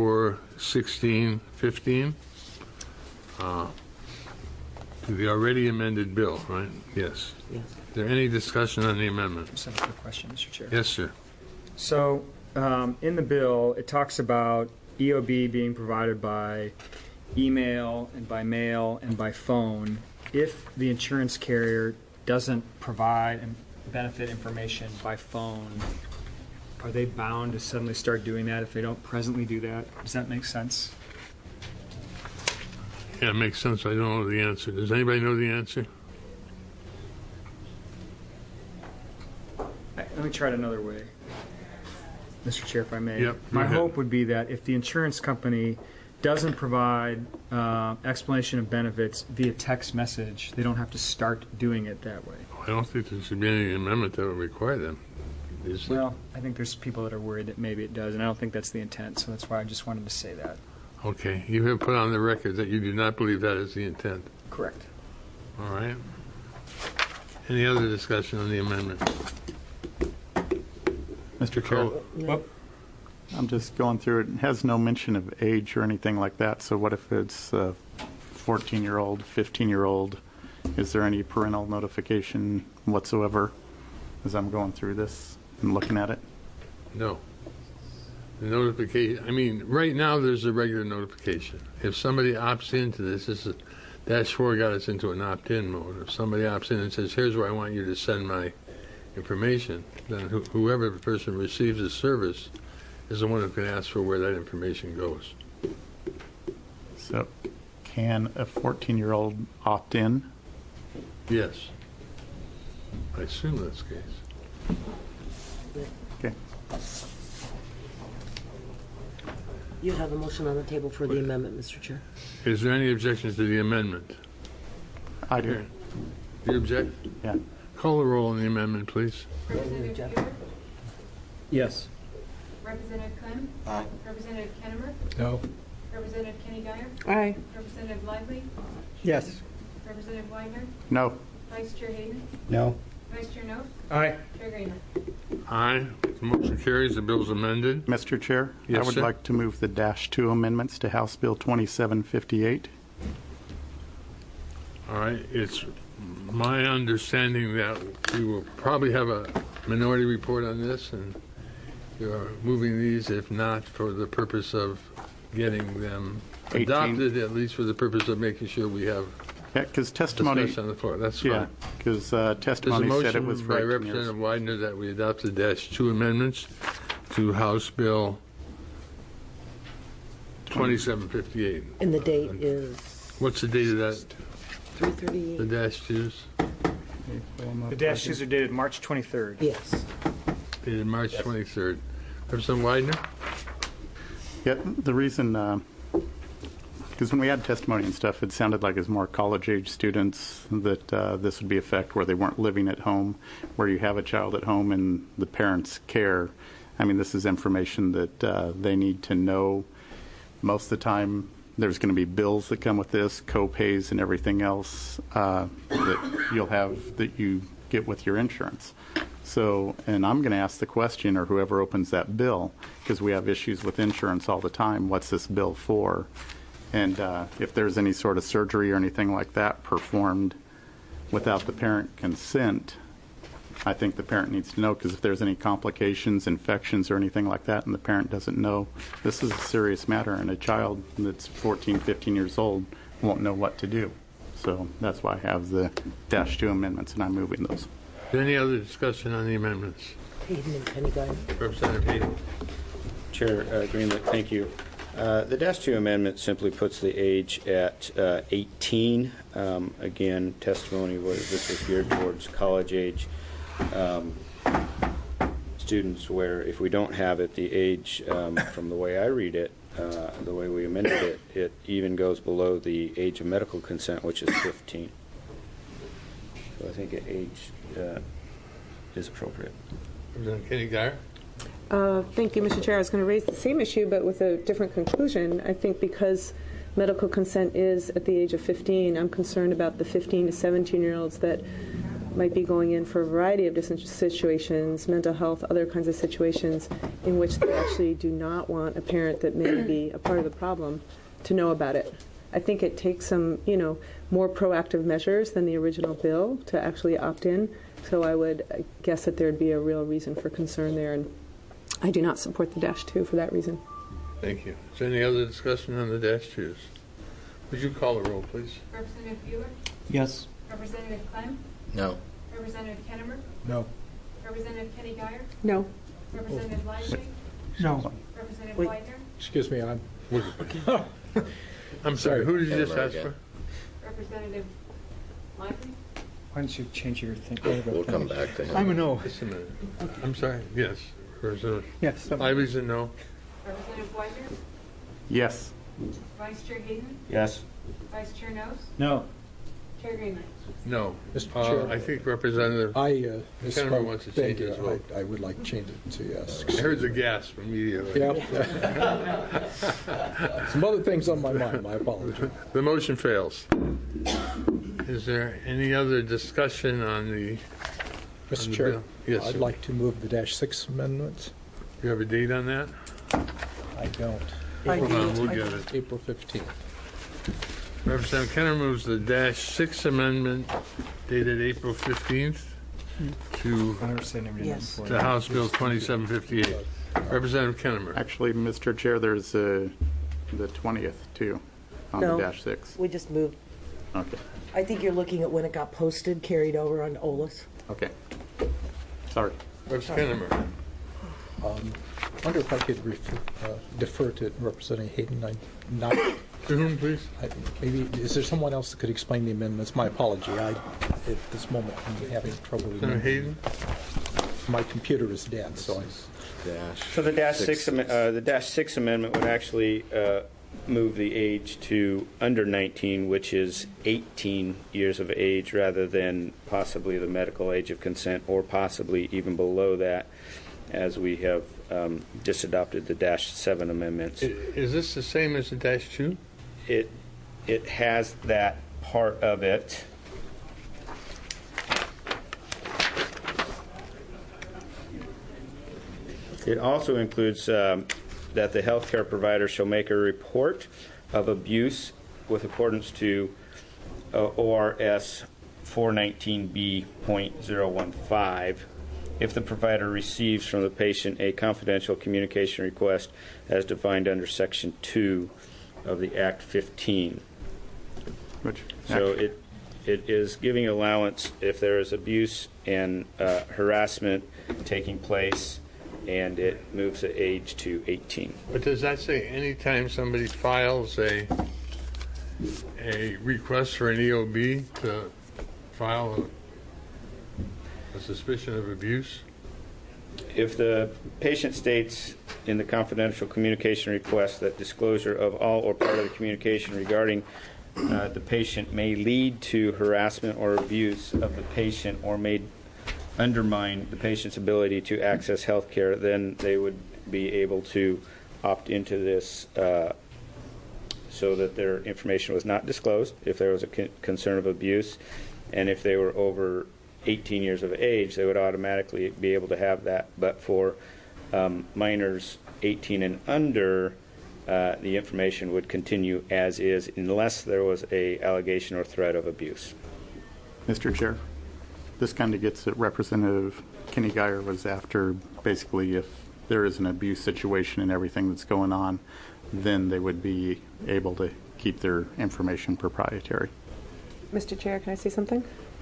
4/16/15, to the already amended bill, right? Yes. Yes. Is there any discussion on the amendment? Just have a quick question, Mr. Chair. Yes, sir. So, in the bill, it talks about EOB being provided by email and by mail and by phone. If the insurance carrier doesn't provide benefit information by phone, are they bound to suddenly start doing that if they don't presently do that? Does that make sense? Yeah, it makes sense. I don't know the answer. Does anybody know the answer? Let me try it another way, Mr. Chair, if I may. Yep, My go ahead. hope would be that if the insurance company doesn't provide explanation of benefits via text message, they don't have to start doing it that way. I don't think there should be any amendment that would require them. Is there? Well, I think there's people that are worried that maybe it does, and I don't think that's the intent, so that's why I just wanted to say that. Okay. You have put on the record that you do not believe that is the intent. Correct. All right. Any other discussion on the amendment? Mr. Chair, Well, I'm just going through it. It has no mention of age or anything like that. So what if it's a 14-year-old, 15-year-old? Is there any parental notification whatsoever as I'm going through this and looking at it? No. The notification, I mean, right now there's a regular notification. If somebody opts into this is -4 got us into an opt-in mode. If somebody opts in and says, here's where I want you to send my information, then whoever the person receives the service is the one who can ask for where that information goes. So can a 14-year-old opt in? Yes. I assume that's the case. Okay. You have a motion on the table for the amendment, Mr. Chair. Is there any objections to the amendment? I do. Do you object? Yeah. Call the roll on the amendment, please. Representative Bueller. yes. Representative Clem. Aye. Representative Kennemer. No. Representative Kenny Geyer. Aye. Representative Lively. Yes. Representative Weidner. No. Vice Chair Hayden. No. Vice Chair Note. Aye. Chair Greenlight. Aye. The motion carries. The bill's amended. Mr. Chair, Yes, I would sir. like to move the -2 amendments to House Bill 2758. All right, it's my understanding that we will probably have a minority report on this, and we are moving these, if not for the purpose of getting them 18. adopted, at least for the purpose of making sure we have Yeah, because testimony. discussion on the floor. That's fine. Yeah, because There's a testimony said it was motion for by 18 years. Representative Widener that we adopt the -2 amendments to House Bill 2758. And the date is What's the date of that? 3/38. The -2s? The dash twos are dated March 23rd. Yes. Dated March 23rd. Representative Widener? Yeah, the reason, because when we had testimony and stuff, it sounded like it was more college-age students that this would be affect where they weren't living at home, where you have a child at home and the parents care. I mean, this is information that they need to know. Most of the time, there's going to be bills that come with this, co-pays and everything else that you'll have that you get with your insurance. So, and I'm going to ask the question, or whoever opens that bill, because we have issues with insurance all the time, what's this bill for? And if there's any sort of surgery or anything like that performed without the parent consent, I think the parent needs to know, because if there's any complications, infections, or anything like that, and the parent doesn't know, this is a serious matter, and a child that's 14, 15 years old won't know what to do. So that's why I have the -2 amendments, and I'm moving those. Is there any other discussion on the amendments? Hayden and Penny-Guy. Representative Hayden. Chair Greenlick, thank you. The -2 amendment simply puts the age at 18. Again, testimony was this was geared towards college age students, where if we don't have it, the age, from the way I read it, the way we amended it, it even goes below the age of medical consent, which is 15. So I think age is appropriate. Representative Kenny Geyer. Thank you, Mr. Chair. I was going to raise the same issue, but with a different conclusion. I think because medical consent is at the age of 15, I'm concerned about the 15 to 17-year-olds that might be going in for a variety of different situations, mental health, other kinds of situations, in which they actually do not want a parent that may be a part of the problem to know about it. I think it takes some, more proactive measures than the original bill to actually opt in. So I would guess that there'd be a real reason for concern there, and I do not support the -2 for that reason. Thank you. Is there any other discussion on the -2s? Would you call the roll, please? Representative Bueller? Yes. Representative Clem? No. Representative Kennemer? No. Representative Kenny Geyer? No. Representative Lively? No. Representative Wait. Widener? Excuse me, I'm sorry, who did you just ask for? Representative Lively? Why don't you change your thing? We'll come back to him. I'm a no. Just a minute. I'm sorry, yes. Representative Yes. Ivy's a no. Representative Widener? Yes. Vice Chair Hayden? Yes. Vice Chair Knowles? No. Chair Greenlight? No. Mr. Chair. I think Representative I Kennemer wants to change thank you. his vote. I would like to change it to yes. I heard the gasp immediately. Yep. Some other things on my mind. My apologies. The motion fails. Is there any other discussion on the Mr. the Chair, bill? Yes, I'd sir. like to move the -6 amendments. You have a date on that? I don't. Hold on, we'll get it. April 15th. Representative Kenner moves the -6 amendment dated April 15th to 100% everything. Yes. to House Bill 2758. Representative Kennemer. Actually, Mr. Chair, there's the 20th, too, on No. the -6. We just moved. Okay. I think you're looking at when it got posted, carried over on OLAS. Okay. Sorry. Representative Kennemer. I wonder if I could defer to Representative Hayden. I'm not. To whom, please? Maybe is there someone else that could explain the amendments? My apology. At this moment I'm having trouble Representative remembering. Hayden. My computer is dead, so So the -6 amendment would actually move the age to under 19, which is 18 years of age, rather than possibly the medical age of consent, or possibly even below that, as we have just adopted the -7 amendments. Is this the same as the -2? It has that part of it. It also includes that the healthcare provider shall make a report of abuse with accordance to ORS 419B.015 if the provider receives from the patient a confidential communication request as defined under Section 2 of the Act 15. So it is giving allowance if there is abuse and harassment taking place, and it moves the age to 18. But does that say anytime somebody files a request for an EOB to file a suspicion of abuse? If the patient states in the confidential communication request that disclosure of all or part of the communication regarding the patient may lead to harassment or abuse of the patient or may undermine the patient's ability to access health care, then they would be able to opt into this so that their information was not disclosed if there was a concern of abuse. And if they were over 18 years of age, they would automatically be able to have that. But for minors 18 and under, the information would continue as is unless there was a allegation or threat of abuse. Mr. Chair, this kind of gets at Representative Kenny Geyer was after, basically if there is an abuse situation and everything that's going on, then they would be able to keep their information proprietary. Mr. Chair, can I say something?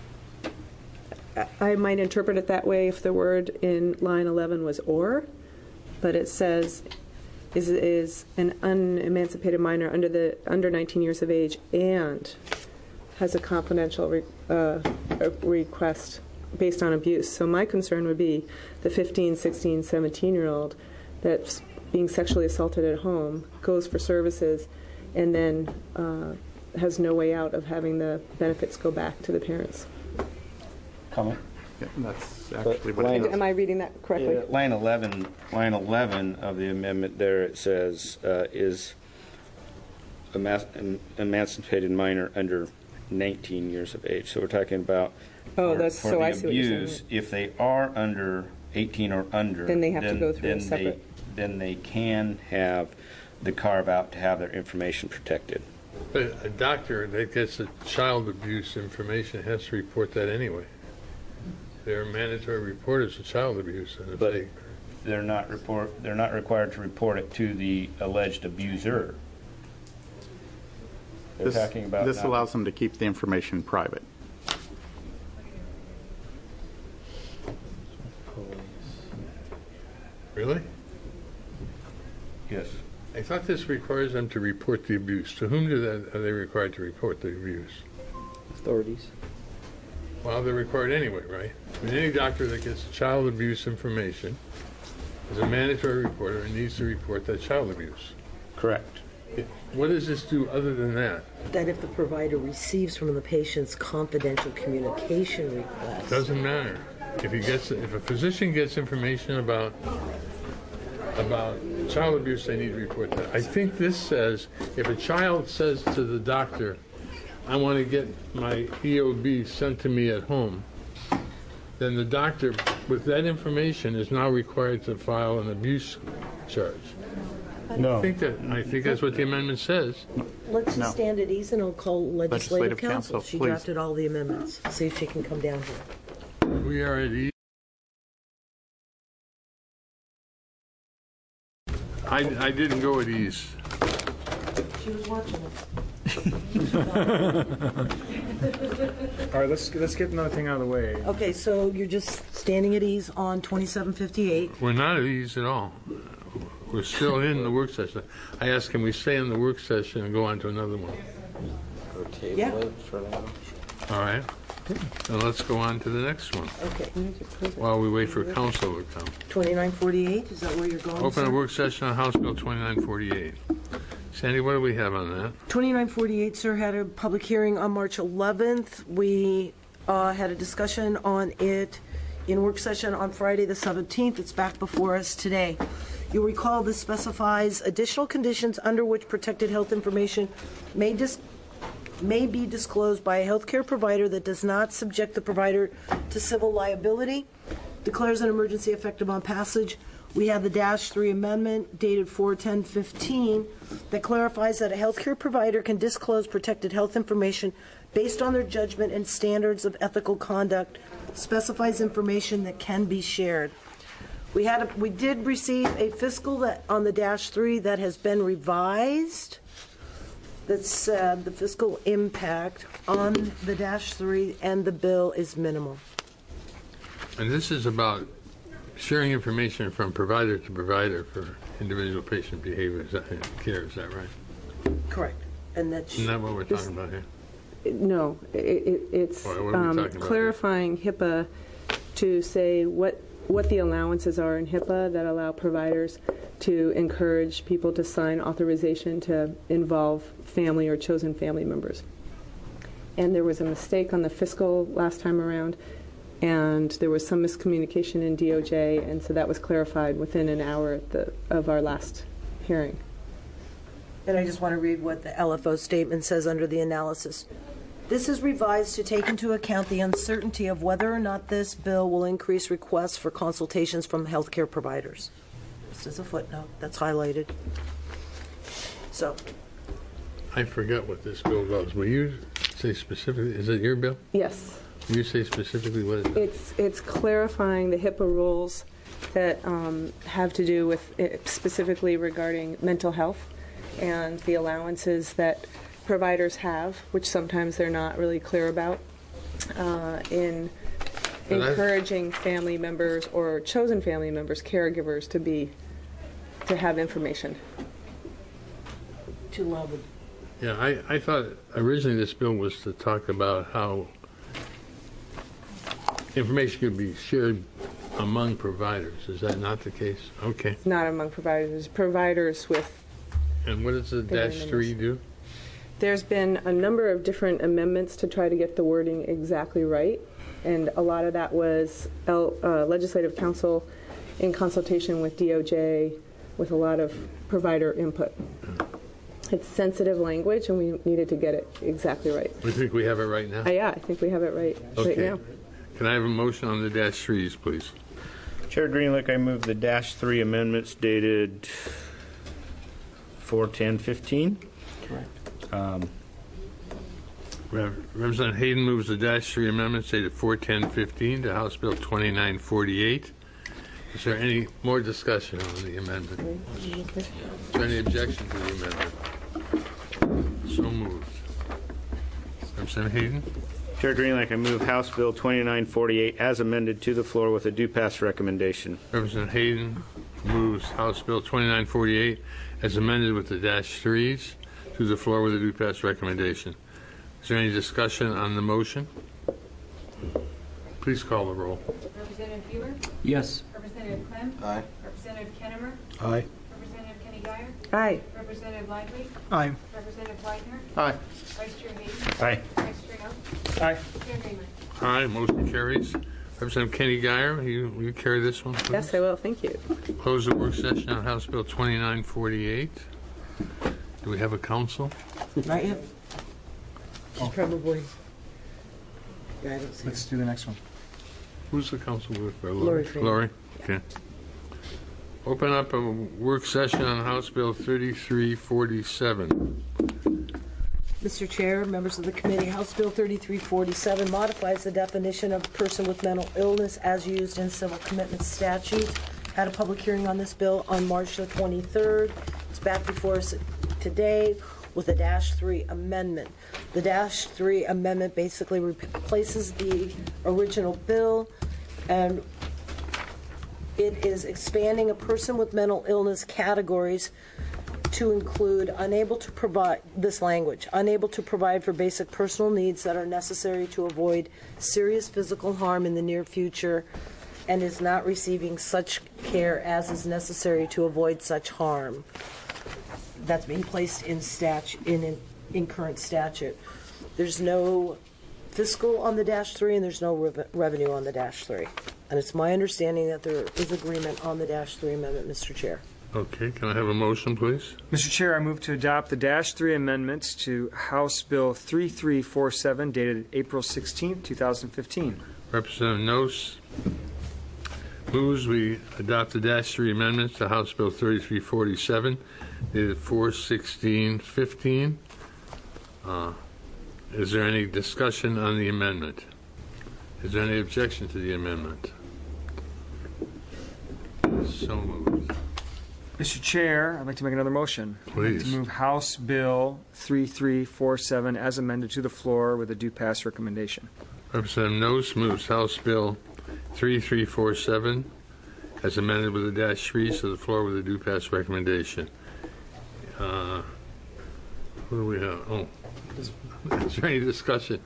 I might interpret it that way if the word in line 11 was or, but it says is an unemancipated minor under 19 years of age and has a confidential request based on abuse. So my concern would be the 15, 16, 17-year-old that's being sexually assaulted at home, goes for services, and then has no way out of having the benefits go back to the parents. Comment? Yeah, that's actually what it is. Am I reading that correctly? Line 11 of the amendment there, it says is emancipated minor under 19 years of age. So we're talking about for I the see what you're abuse, saying. if they are under 18 or under, then they have to go through a separate. Then they can have the carve out to have their information protected. But a doctor that gets a child abuse information has to report that anyway. They're mandatory reporters of child abuse, and if But they're not required to report it to the alleged abuser. They're talking about this allows them to keep the information private. Really? Yes. I thought this requires them to report the abuse. To whom are they required to report the abuse? Authorities. Well, they're required anyway, right? I mean, any doctor that gets child abuse information is a mandatory reporter and needs to report that child abuse. Correct. What does this do other than that? That if the provider receives from the patient's confidential communication request. Doesn't matter. If a physician gets information about child abuse, they need to report that. I think this says if a child says to the doctor, I want to get my EOB sent to me at home, then the doctor, with that information, is now required to file an abuse charge. No. I think that's what the amendment says. Let's just stand at ease and I'll call Legislative Council. She please. drafted all the amendments. See if she can come down here. We are at ease. I didn't go at ease. She was watching it. All right, let's get another thing out of the way. Okay, so you're just standing at ease on 2758. We're not at ease at all. We're still in the work session. I asked, can we stay in the work session and go on to another one? Or table Yeah. it for now. All right. Then let's go on to the next one Okay. while we wait for council to come. 2948, is that where you're going, Open sir? a work session on House Bill 2948. Sandy, what do we have on that? 2948, sir, had a public hearing on March 11th. We had a discussion on it in work session on Friday the 17th. It's back before us today. You'll recall this specifies additional conditions under which protected health information may be disclosed by a healthcare provider that does not subject the provider to civil liability, declares an emergency effective on passage. We have the -3 amendment dated 4/10/15 that clarifies that a healthcare provider can disclose protected health information based on their judgment and standards of ethical conduct, specifies information that can be shared. We did receive a fiscal that on the -3 that has been revised that said the fiscal impact on the -3 and the bill is minimal. And this is about sharing information from provider to provider for individual patient behavior care, is that right? Correct. And that's Isn't that what we're talking about here? No, it's What are we talking about clarifying HIPAA to say what the allowances are in HIPAA that allow providers to encourage people to sign authorization to involve family or chosen family members. And there was a mistake on the fiscal last time around, and there was some miscommunication in DOJ, and so that was clarified within an hour of our last hearing. And I just want to read what the LFO statement says under the analysis. This is revised to take into account the uncertainty of whether or not this bill will increase requests for consultations from healthcare providers. This is a footnote that's highlighted. So. I forgot what this bill does. Will you say specifically, is it your bill? Yes. Will you say specifically what it does? It's clarifying the HIPAA rules that have to do with specifically regarding mental health and the allowances that providers have, which sometimes they're not really clear about, in encouraging family members or chosen family members, caregivers, to have information. Too loud. Yeah, I thought originally this bill was to talk about how information could be shared among providers. Is that not the case? Okay. Not among providers. Providers with. And what does the -3 do? There's been a number of different amendments to try to get the wording exactly right, and a lot of that was Legislative Council in consultation with DOJ with a lot of provider input. It's sensitive language, and we needed to get it exactly right. We think we have it right now? Yeah, I think we have it right now. Can I have a motion on the -3s, please? Chair Greenlick, I move the -3 amendments dated 4/10/15. Correct. Representative Hayden moves the -3 amendments dated 4/10/15 to House Bill 2948. Is there any more discussion on the amendment? Is there any objection to the amendment? So moved. Representative Hayden? Chair Greenlick, I move House Bill 2948 as amended to the floor with a do pass recommendation. Representative Hayden moves House Bill 2948 as amended with the -3s to the floor with a do pass recommendation. Is there any discussion on the motion? Please call the roll. Representative Bueller? Yes. Representative Clem? Aye. Representative Kennemer? Aye. Representative Kenny Guyer? Aye. Representative Lively? Aye. Representative Whitener? Aye. Vice Chair Hayden? Aye. Vice Chair Knopf? Aye. Chair Greenlight? Aye, motion carries. Representative Kenny Guyer, will you carry this one, please? Yes, I will. Thank you. Close the work session on House Bill 2948. Do we have a counsel? Not yet. She's probably. Yeah, I don't see Let's do the next one. Who's the counsel with? Lori Freeman. Lori? Okay. Open up a work session on House Bill 3347. Mr. Chair, members of the committee, House Bill 3347 modifies the definition of person with mental illness as used in civil commitment statutes. Had a public hearing on this bill on March the 23rd. It's back before us today with a -3 amendment. The -3 amendment basically replaces the original bill, and it is expanding a person with mental illness categories to include unable to provide for basic personal needs that are necessary to avoid serious physical harm in the near future, and is not receiving such care as is necessary to avoid such harm. That's being placed in current statute. There's no fiscal on the -3, and there's no revenue on the -3. And it's my understanding that there is agreement on the -3 amendment, Mr. Chair. Okay, can I have a motion, please? Mr. Chair, I move to adopt the -3 amendments to House Bill 3347 dated April 16, 2015. Representative Noce moves we adopt the -3 amendments to House Bill 3347 dated 4/16/15. Is there any discussion on the amendment? Is there any objection to the amendment? So moved. Mr. Chair, I'd like to make another motion. Please. I'd like to move House Bill 3347 as amended to the floor with a do pass recommendation. Representative Noes moves House Bill 3347 as amended with a -3 to the floor with a do pass recommendation. What do we have? Oh, is there any discussion?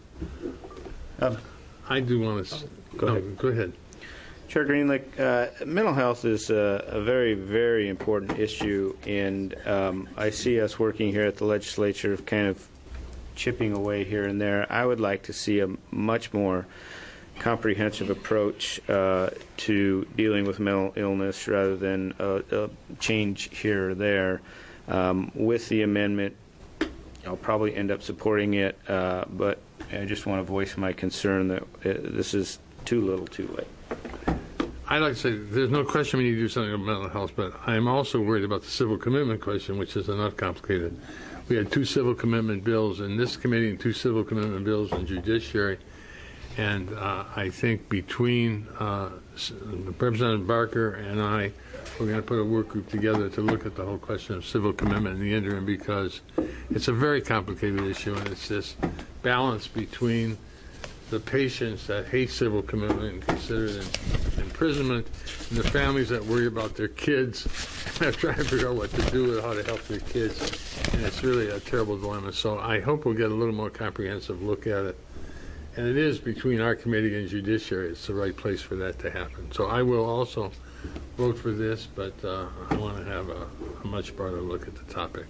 I do want to. Go ahead. Chair Greenlick, mental health is a very, very important issue, and I see us working here at the legislature of kind of chipping away here and there. I would like to see a much more comprehensive approach to dealing with mental illness rather than a change here or there. With the amendment, I'll probably end up supporting it, but I just want to voice my concern that this is too little too late. I'd like to say there's no question we need to do something about mental health, but I'm also worried about the civil commitment question, which is enough complicated. We had 2 civil commitment bills in this committee and 2 civil commitment bills in judiciary, and I think between Representative Barker and I, we're going to put a work group together to look at the whole question of civil commitment in the interim, because it's a very complicated issue, and it's this balance between the patients that hate civil commitment and consider it imprisonment, and the families that worry about their kids and are trying to figure out what to do with how to help their kids. And it's really a terrible dilemma. So I hope we'll get a little more comprehensive look at it. And it is between our committee and judiciary. It's the right place for that to happen. So I will also vote for this, but I want to have a much broader look at the topic.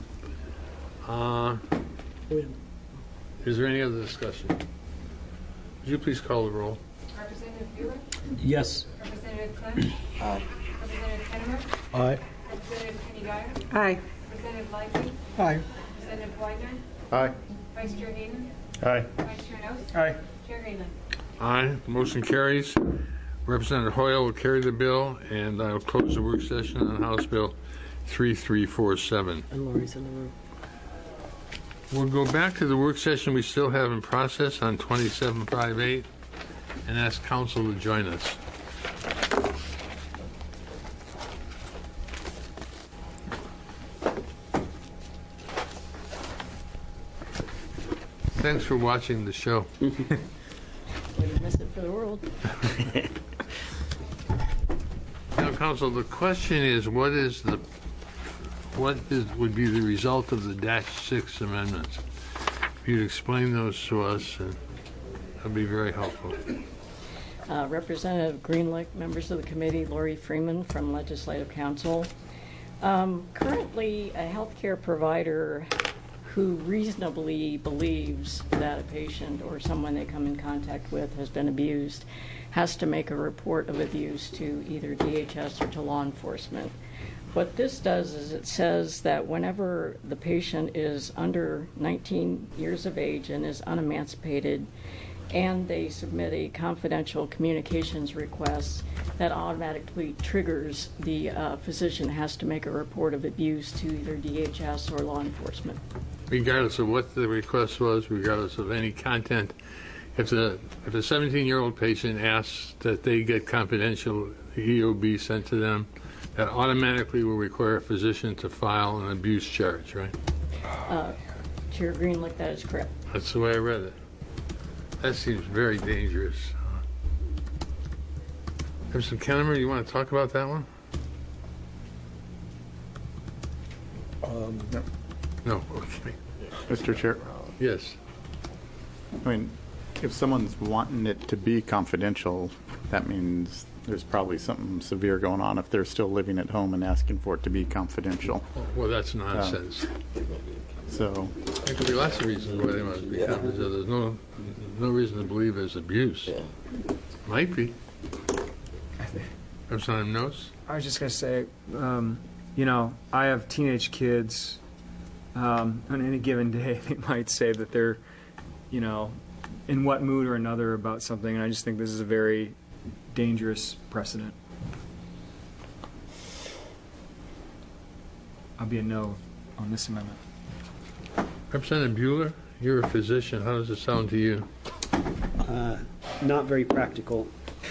Is there any other discussion? Would you please call the roll? Representative Bueller? Yes. Representative Clem? Aye. Representative Kennemer? Aye. Representative Kenny Guyer? Aye. Representative Lightly? Aye. Representative Widener? Aye. Vice Chair Hayden? Aye. Vice Chair Knowles? Aye. Chair Greenland? Aye. Motion carries. Representative Hoyle will carry the bill, and I'll close the work session on House Bill 3347. And Lori's in the room. We'll go back to the work session we still have in process on 2758 and ask council to join us. Thanks for watching the show. Wouldn't miss it for the world. Now, council, the question is, what would be the result of the -6 amendments? If you'd explain those to us, that'd be very helpful. Representative Greenlick, members of the committee, Lori Freeman from Legislative Council. Currently, a healthcare provider who reasonably believes that a patient or someone they come in contact with has been abused has to make a report of abuse to either DHS or to law enforcement. What this does is it says that whenever the patient is under 19 years of age and is unemancipated and they submit a confidential communications request, that automatically triggers the physician has to make a report of abuse to either DHS or law enforcement. Regardless of what the request was, regardless of any content, if a 17-year-old patient asks that they get confidential EOB sent to them, that automatically will require a physician to file an abuse charge, right? Chair Greenlick, that is correct. That's the way I read it. That seems very dangerous. Mr. Kennemer, you want to talk about that one? No. No, okay. Mr. Chair, Yes. I mean, if someone's wanting it to be confidential, that means there's probably something severe going on if they're still living at home and asking for it to be confidential. Well, that's nonsense. So There could be lots of reasons why they want it to be confidential. There's no reason to believe there's abuse. Might be. Representative Noes? I was just going to say, I have teenage kids. On any given day, they might say that they're, in what mood or another about something, and I just think this is a very dangerous precedent. I'll be a no on this amendment. Representative Bueller, you're a physician. How does it sound to you? Not very practical.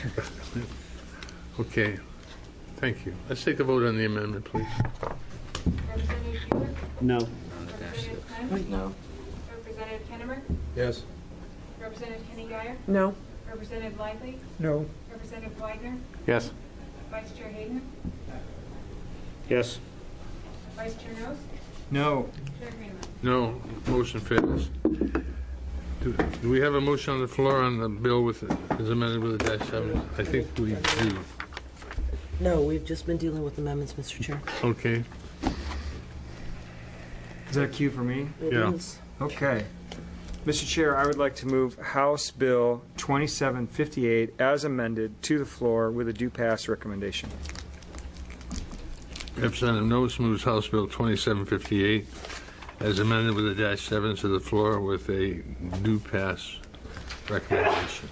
Okay. Thank you. Let's take a vote on the amendment, please. Representative Buick? No. Representative Clem? No. Representative Kennemer? Yes. Representative Kenny Guyer? No. Representative Lively? No. Representative Wagner? Yes. Vice Chair Hayden? Yes. Vice Chair Knows? No. Chair Greenland? No. Motion fails. Do we have a motion on the floor on the bill with as amended with a -7? I think we do. No, we've just been dealing with amendments, Mr. Chair. Okay. Is that a cue for me? It Yeah. is. Okay. Mr. Chair, I would like to move House Bill 2758 as amended to the floor with a due pass recommendation. Representative Noes moves House Bill 2758 as amended with a -7 to the floor with a due pass recommendation.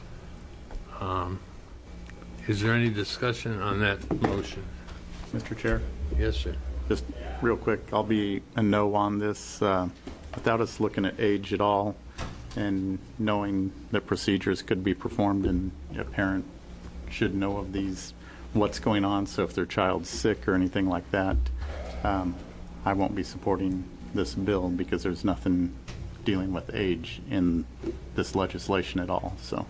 Is there any discussion on that motion? Mr. Chair? Yes, sir. Just real quick, I'll be a no on this without us looking at age at all and knowing that procedures could be performed and a parent should know of these, what's going on. So if their child's sick or anything like that, I won't be supporting this bill because there's nothing dealing with age in this legislation at all. So.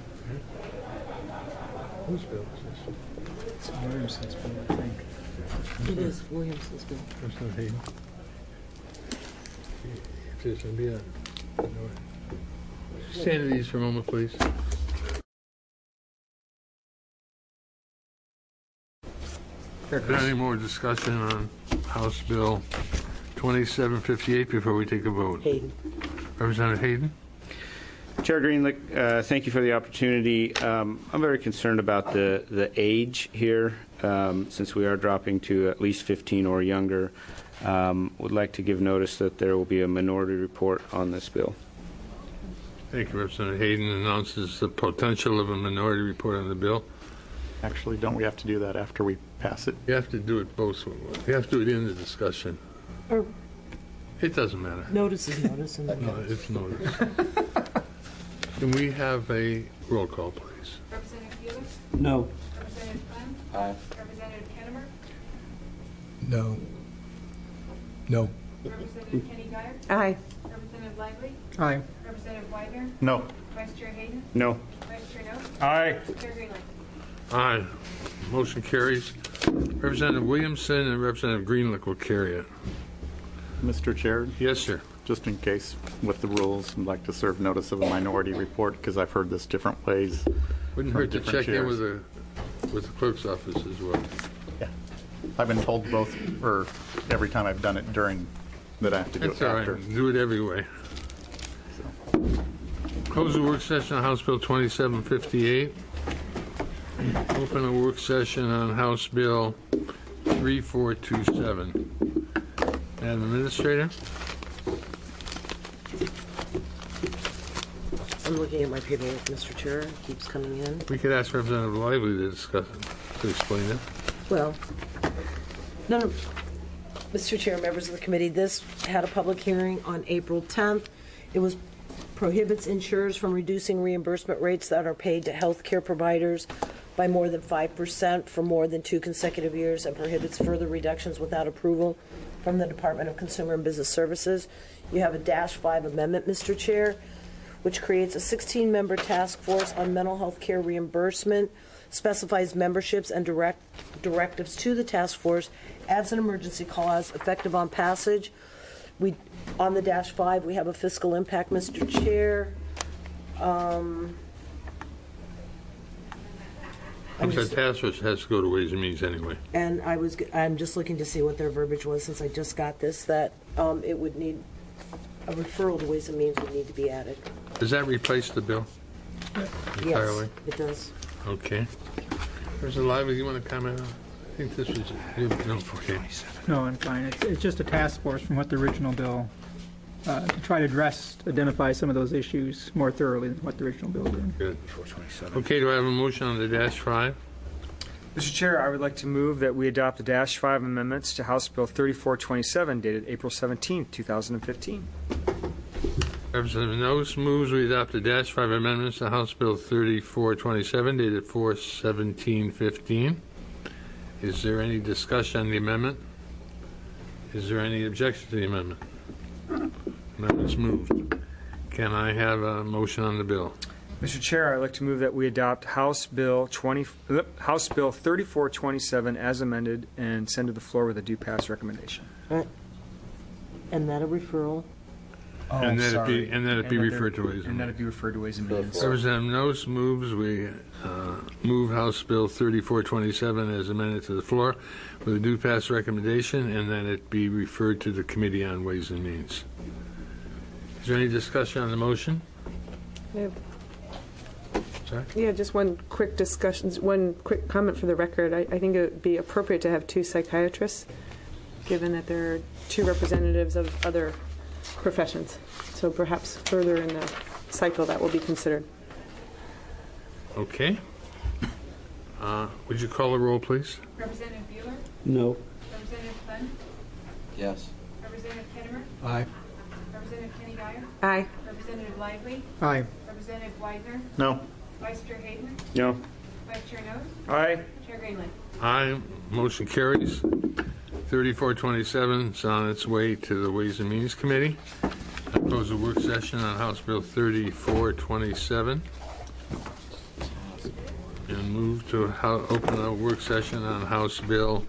Whose bill is this? It's Williamson's bill, I think. It is Williamson's bill. Representative Hayden. If there's going to be a... Stand at these for a moment, please. Is there any more discussion on House Bill 2758 before we take a vote? Hayden. Representative Hayden? Chair Greenlick, thank you for the opportunity. I'm very concerned about the age here, since we are dropping to at least 15 or younger. Would like to give notice that there will be a minority report on this bill. Thank you. Representative Hayden announces the potential of a minority report on the bill. Actually, don't we have to do that after we pass it? You have to do it both. You have to do it in the discussion. Or It doesn't matter. notice is notice. And then No, it's notice. Can we have a roll call, please? Representative Buick? No. Representative Clem? Aye. Representative Kennemer? No. No. Representative Kenny Guyer? Aye. Representative Lively? Aye. Representative Wagner? No. Vice Chair Hayden? No. Vice Chair Knows? Aye. Chair Greenland? Aye. Motion carries. Representative Williamson and Representative Greenlick will carry it. Mr. Chair? Yes, sir. Just in case with the rules, I'd like to serve notice of a minority report because I've heard this different ways. Wouldn't from hurt to different check in chairs. with the clerk's office as well. Yeah. I've been told both, or every time I've done it during, that I have to do That's it all after. right. Do it every way. Close the work session on House Bill 2758. Open a work session on House Bill 3427. Madam Administrator? I'm looking at my paperwork, Mr. Chair. It keeps coming in. We could ask Representative Lively to discuss it, to explain it. Well, none of, Mr. Chair, members of the committee, this had a public hearing on April 10th. It was prohibits insurers from reducing reimbursement rates that are paid to health care providers by more than 5% for more than 2 consecutive years and prohibits further reductions without approval from the Department of Consumer and Business Services. You have a -5 amendment, Mr. Chair, which creates a 16-member task force on mental health care reimbursement, specifies memberships and directives to the task force, adds an emergency clause effective on passage. On the -5, we have a fiscal impact, Mr. Chair. The task force has to go to Ways and Means anyway. And I'm just looking to see what their verbiage was since I just got this, that it would need, a referral to Ways and Means would need to be added. Does that replace the bill entirely? Yes, it does. Okay. Representative Lively, you want to comment on it? I think this was, no, okay. No, I'm fine. It's just a task force from what the original bill, to try to identify some of those issues more thoroughly than what the original bill did. Good. Okay, do I have a motion on the -5? Mr. Chair, I would like to move that we adopt the -5 amendments to House Bill 3427 dated April 17, 2015. Representative Noes moves we adopt the Dash 5 amendments to House Bill 3427 dated 4/17/15. Is there any discussion on the amendment? Is there any objection to the amendment? Amendment's moved. Can I have a motion on the bill? Mr. Chair, I'd like to move that we adopt House Bill 3427 as amended and send to the floor with a due pass recommendation. And that a referral? And then it be referred to Ways and Means. Representative Noes moves we move House Bill 3427 as amended to the floor with a due pass recommendation, and that it be referred to the Committee on Ways and Means. Is there any discussion on the motion? Sorry? Yeah, just one quick comment for the record. I think it would be appropriate to have 2 psychiatrists, given that there are 2 representatives of other professions. So perhaps further in the cycle that will be considered. Okay. Would you call the roll, please? Representative Bueller? No. Representative Thun? Yes. Representative Kennemer? Aye. Representative Kenny Guyer? Aye. Representative Lively? Aye. Representative Widener? No. Vice Chair Hayden? No. Vice Chair Noes? Aye. Chair Greenlee? Aye. Motion carries. 3427 is on its way to the Ways and Means Committee. I close the work session on House Bill 3427 and move to open a work session on House Bill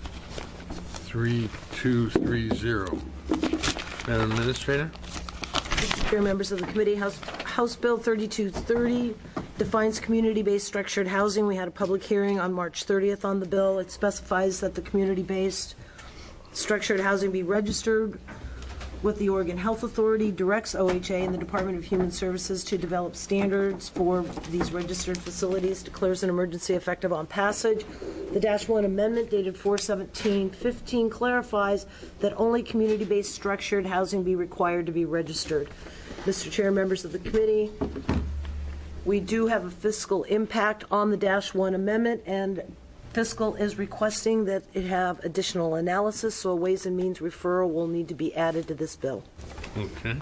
3230. Madam Administrator? Mr. Chair, members of the committee, House Bill 3230 defines community-based structured housing. We had a public hearing on March 30th on the bill. It specifies that the community-based structured housing be registered with the Oregon Health Authority, directs OHA and the Department of Human Services to develop standards for these registered facilities, declares an emergency effective on passage. The -1 amendment dated 4/17/15 clarifies that only community-based structured housing be required to be registered. Mr. Chair, members of the committee, we do have a fiscal impact on the -1 amendment, and fiscal is requesting that it have additional analysis, so a Ways and Means referral will need to be added to this bill. Okay.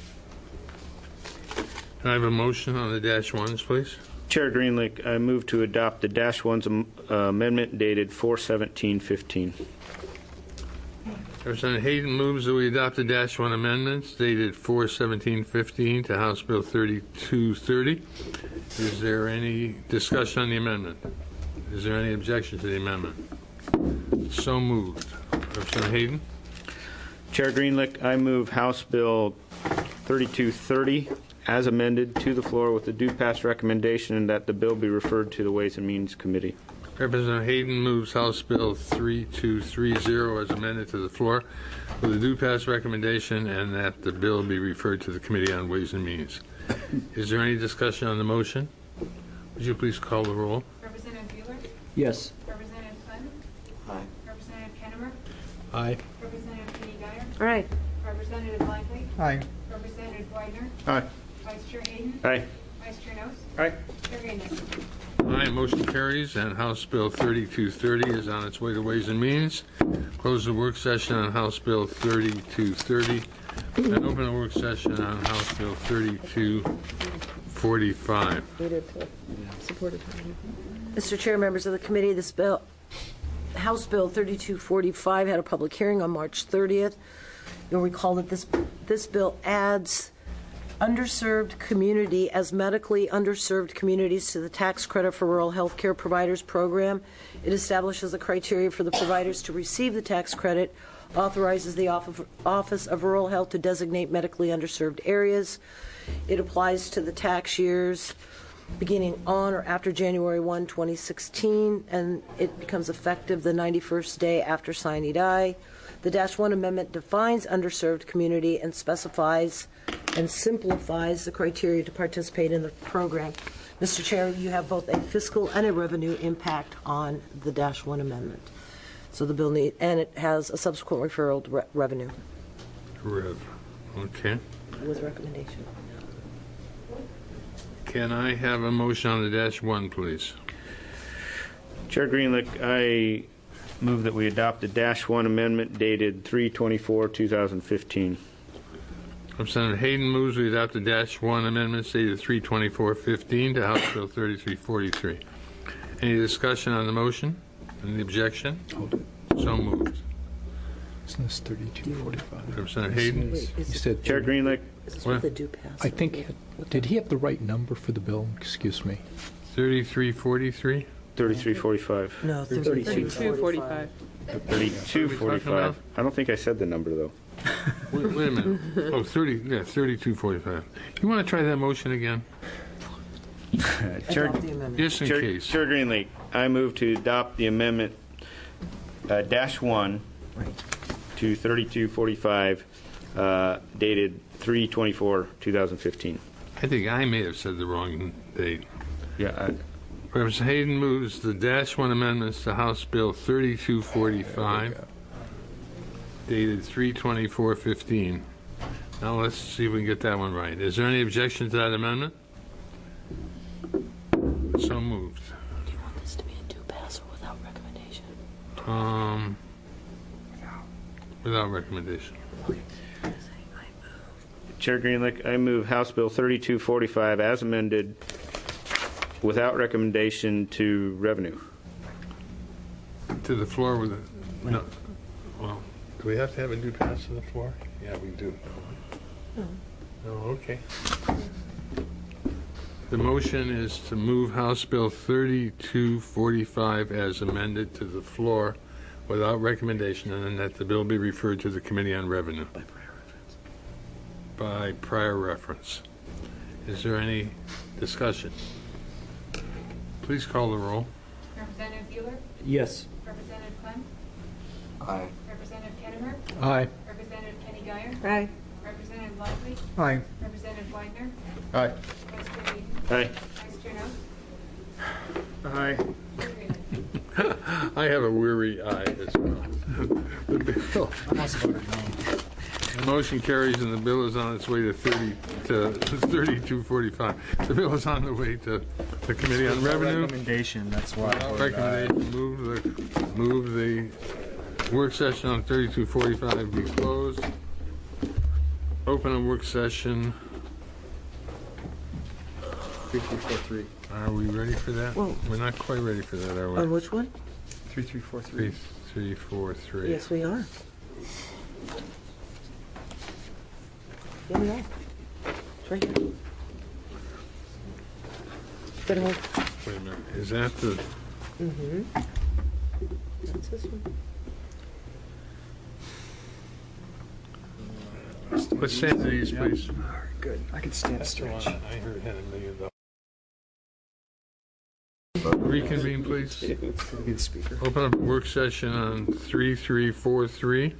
Can I have a motion on the -1s, please? Chair Greenlick, I move to adopt the -1's amendment dated 4/17/15. Representative Hayden moves that we adopt the -1 amendments dated 4/17/15 to House Bill 3230. Is there any discussion on the amendment? Is there any objection to the amendment? So moved. Representative Hayden? Chair Greenlick, I move House Bill 3230 as amended to the floor with a due pass recommendation, and that the bill be referred to the Ways and Means Committee. Representative Hayden moves House Bill 3230 as amended to the floor with a due pass recommendation, and that the bill be referred to the Committee on Ways and Means. Is there any discussion on the motion? Would you please call the roll? Representative Bueller? Yes. Representative Thun? Aye. Representative Kennemer? Aye. Representative Kenny Guyer? Aye. Representative Lively? Aye. Representative Widener? Aye. Vice Chair Hayden? Aye. Vice Chair Noes? Aye. Chair Greenlee? Aye. Motion carries, and House Bill 3230 is on its way to Ways and Means. Close the work session on House Bill 3230 and open the work session on House Bill 3245. Mr. Chair, members of the committee, this bill, House Bill 3245, had a public hearing on March 30th. You'll recall that this bill adds underserved community as medically underserved communities to the tax credit for rural health care providers program. It establishes the criteria for the providers to receive the tax credit, authorizes the Office of Rural Health to designate medically underserved areas. It applies to the tax years beginning on or after January 1, 2016, and it becomes effective the 91st day after sine die. The -1 amendment defines underserved community and specifies and simplifies the criteria to participate in the program. Mr. Chair, you have both a fiscal and a revenue impact on the -1 amendment. So the bill and it has a subsequent referral to revenue. Okay. With recommendation. Can I have a motion on the -1, please? Chair Greenlick, I move that we adopt the -1 amendment dated 3/24/2015. Representative Hayden moves we adopt the -1 amendment dated 3/24/15 to House Bill 3343. Any discussion on the motion? Any objection? Hold it. So moved. Isn't this 3245? Representative Hayden. Wait, He is said Chair Greenlick. this What? what the do pass? I think, did he have the right number for the bill? Excuse me. 3343. 3345. No, 3245. 3245. I don't think I said the number, though. Wait a minute. Oh, 3245. You want to try that motion again? Chair, Adopt the amendment. Just in case. Chair Greenlee, I move to adopt the amendment -1 to 3245, dated 3/24/2015. I think I may have said the wrong date. Yeah. Representative Hayden moves the -1 amendments to House Bill 3245, dated 3/24/15. Now let's see if we can get that one right. Is there any objection to that amendment? So moved. Do you want this to be a do pass or without recommendation? Without recommendation. Chair Greenlick, I move House Bill 3245 as amended without recommendation to revenue. To the floor with a, no. Well, do we have to have a new pass to the floor? Yeah, we do. No, okay. The motion is to move House Bill 3245 as amended to the floor without recommendation, and that the bill be referred to the Committee on Revenue. By prior reference. Is there any discussion? Please call the roll. Representative Bueller? Yes. Representative Clem? Aye. Representative Kennemer? Aye. Representative Kenny Guyer? Aye. Representative Lively? Aye. Representative Weidner? Aye. Vice Chair Hayden? Aye. Vice Chair Knowles? Aye. Chair Greenlick? I have a weary eye as well. The bill. The motion carries and the bill is on its way to 3245. The bill is on the way to the Committee on Revenue. Recommendation, that's why. Without recommendation, move the work session on 3245 be closed. Open a work session. 3343. Are we ready for that? Well- We're not quite ready for that, are we? On which one? 3343. 3343. Yes, we are. Yeah, we are. It's right here. Better hold. Wait a minute. Is that the? Mm-hmm. That's this one. Let's stand to these, please. Good. I can stand stretch. I heard had $1 million. Reconvene, please. It's going to be the speaker. Open up work session on 3343.